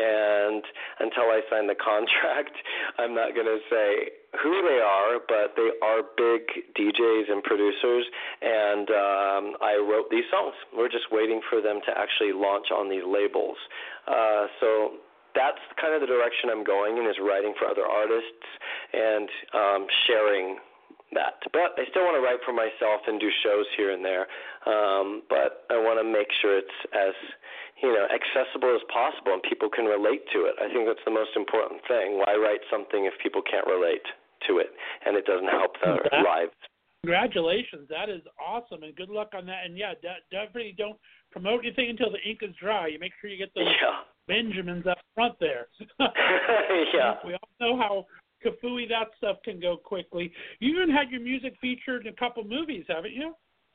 And until I sign the contract, I'm not going to say who they are, but they are big D Js and producers. And um, I wrote these songs. We're just waiting for them to actually launch on these labels. Uh, so that's kind of the direction I'm going in, is writing for other artists and um, sharing that. But I still want to write for myself and do shows here and there. Um, but I want to make sure it's as, you know, accessible as possible and people can relate to it. I think that's the most important thing. Why write something if people can't relate to it and it doesn't help their that, lives? Congratulations. That is awesome, and good luck on that. And, yeah, definitely don't promote anything until the ink is dry. You make sure you get those yeah. Benjamins up front there. yeah. We all know how kafooey that stuff can go quickly. You even had your music featured in a couple movies, haven't you?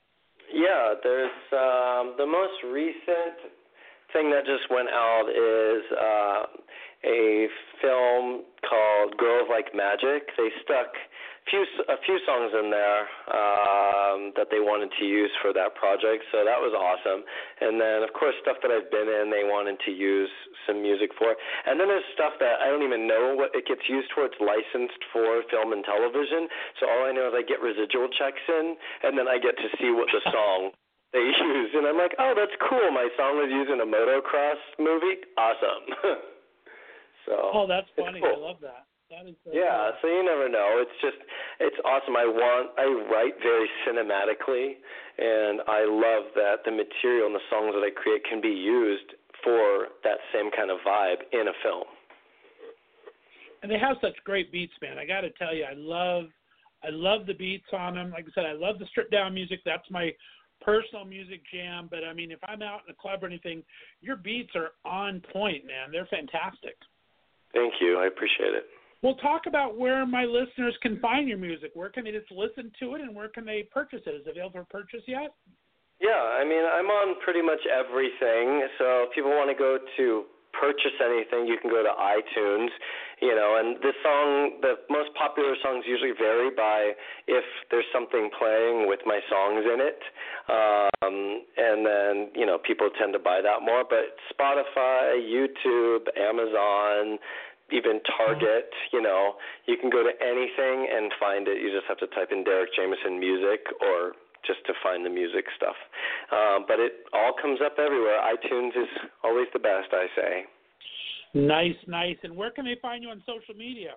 Yeah, there's um, the most recent thing that just went out is uh, a film called Girls Like Magic. They stuck few a few songs in there um, that they wanted to use for that project, so that was awesome. And then, of course, stuff that I've been in, they wanted to use some music for. And then there's stuff that I don't even know what it gets used for. It's licensed for film and television, so all I know is I get residual checks in, and then I get to see what the song they use. And I'm like, oh, that's cool. My song was used in a motocross movie. Awesome. So. Oh, that's funny. Cool. I love that. That is so yeah, cool. so you never know. It's just, it's awesome. I want, I write very cinematically, and I love that the material and the songs that I create can be used for that same kind of vibe in a film. And they have such great beats, man. I got to tell you, I love, I love the beats on them. Like I said, I love the stripped down music. That's my personal music jam. But I mean, if I'm out in a club or anything, your beats are on point, man. They're fantastic. Thank you. I appreciate it. We'll talk about where my listeners can find your music. Where can they just listen to it, and where can they purchase it? Is it available for purchase yet? Yeah, I mean, I'm on pretty much everything. So if people want to go to purchase anything, you can go to iTunes, you know, and the song, the most popular songs usually vary by if there's something playing with my songs in it. Um, and then, you know, people tend to buy that more. But Spotify, YouTube, Amazon, even Target, you know, you can go to anything and find it. You just have to type in Derek Jameson music or just to find the music stuff. Um, but it all comes up everywhere. iTunes is always the best, I say. Nice, nice. And where can they find you on social media?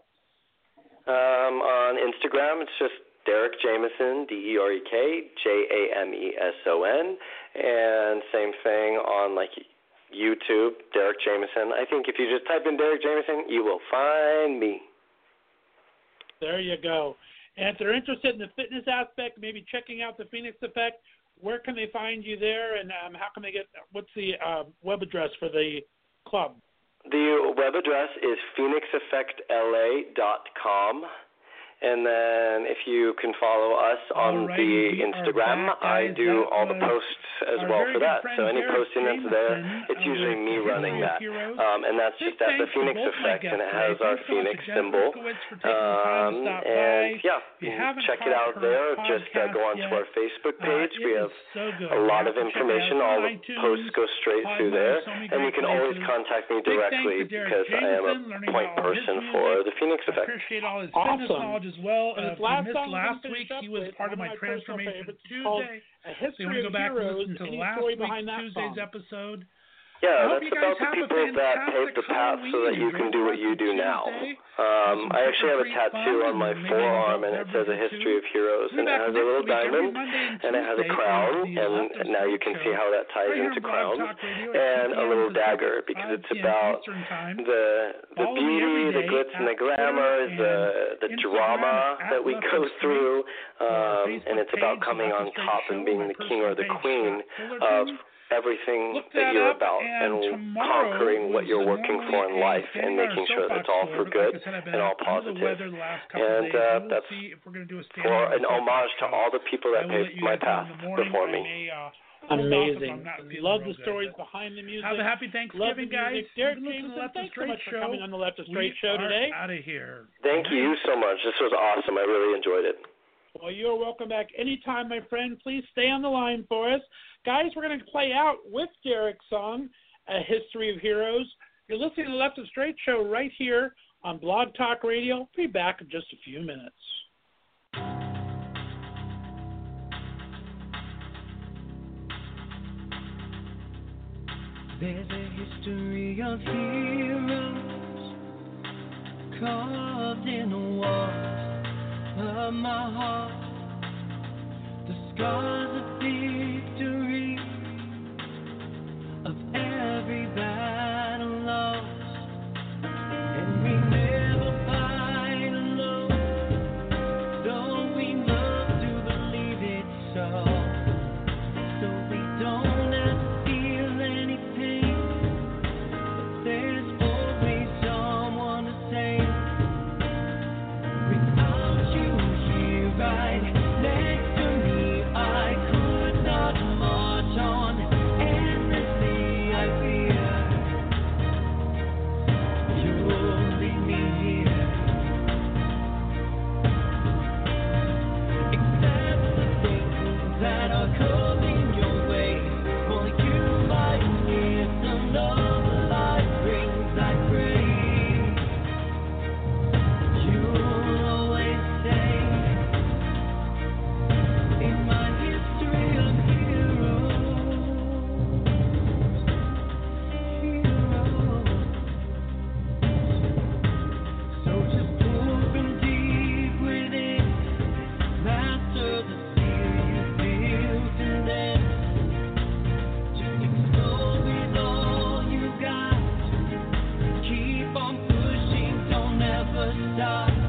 Um, on Instagram, it's just Derek Jameson, D E R E K, J A M E S O N. And same thing on, like, YouTube, Derek Jameson. I think if you just type in Derek Jameson, you will find me. There you go. And if they're interested in the fitness aspect, maybe checking out the Phoenix Effect, where can they find you there, and um, how can they get, what's the uh, web address for the club? The web address is phoenix effect L A dot com. And then if you can follow us on Alrighty, the we Instagram, back, I guys. do That all the was posts as our well very for good that. friend So any Derek posting that's there, Jameson, it's uh, usually with me History running of that. Heroes. Um, and that's Big just at the thanks to Phoenix both my Effect, guests and it today. has our Thanks so much Phoenix to Jennifer symbol. Skowitz for taking the time to Um, stop and by. yeah, If you haven't check it caught out her there. Just uh, go podcast onto yet, our Facebook uh, page. it we is have so good. a You lot have of to check it out. information. It's All on the iTunes, posts go straight through there. so many And you great can always places. contact me Big thanks directly to Derek because I am Jameson, a learning point about all his person music. for the Phoenix I Effect. appreciate all his Awesome. fitness knowledge as well. And Uh, this if you last missed song last we week, finished he up was with, part of one my of my personal Transformation favorites, called Tuesday. A So you History want to go of back and Heroes, listen to any last story week's behind that Tuesday's song. episode. I Yeah, hope that's you guys about the have a people that paved the fantastic path so that Halloween. you can Enjoy do the what you rest do of now. Tuesday. Um, Some I actually have a trick-or-treat tattoo fun on my and maybe forearm, adult and it says A beverages History too. of Heroes, We'll be and it back has a next little week, every diamond, Monday and and it has a Tuesday crown, is the and Left of now you Straight can Show. see how that ties Right here into on Blog crowns, Talk Radio at and two a p.m. little Pacific, dagger, because five it's p.m. about Eastern Time. the the Follow me beauty, every the day glitz and at the glamour, Twitter the and the Instagram drama at that we Left go of Straight, through, or our um, and Facebook it's about page, coming Left on of Straight top Show, and or being my the king or personal the page, queen Scott of Fullerton. everything Look that that you're up, about, and and tomorrow conquering what was you're the working for in normally a life, and standing on making our sure that's soapbox all tour, for but good like I said, I've been and all under the positive. weather the last couple And days. uh, We'll that's see if we're going to do a standing for on the an soapbox homage to show. all the people I that will let paved you my guys know path in the morning. before I me. may, uh, hold off if I'm Amazing. not feeling Love real the good, stories but behind the music. have a happy Love Thanksgiving, the guys. music. Derek You've been listening to Jameson, the Left of thanks so Straight much for Show. coming on the Left of Straight We Show are today. out of here. Thank you so much. This was awesome. I really enjoyed it. Well, you're welcome back anytime, my friend. Please stay on the line for us. Guys, we're going to play out with Derek's song, A History of Heroes. You're listening to the Left of Straight Show right here on Blog Talk Radio. We'll be back in just a few minutes. There's a history of heroes carved in the walls of my heart. The scars of victory, of every battle lost, and we never fight alone, though we love to believe it so. So we don't have to feel any pain, but there's always someone to save. Without you here right next to me, I could not march on. Endlessly I fear never stop.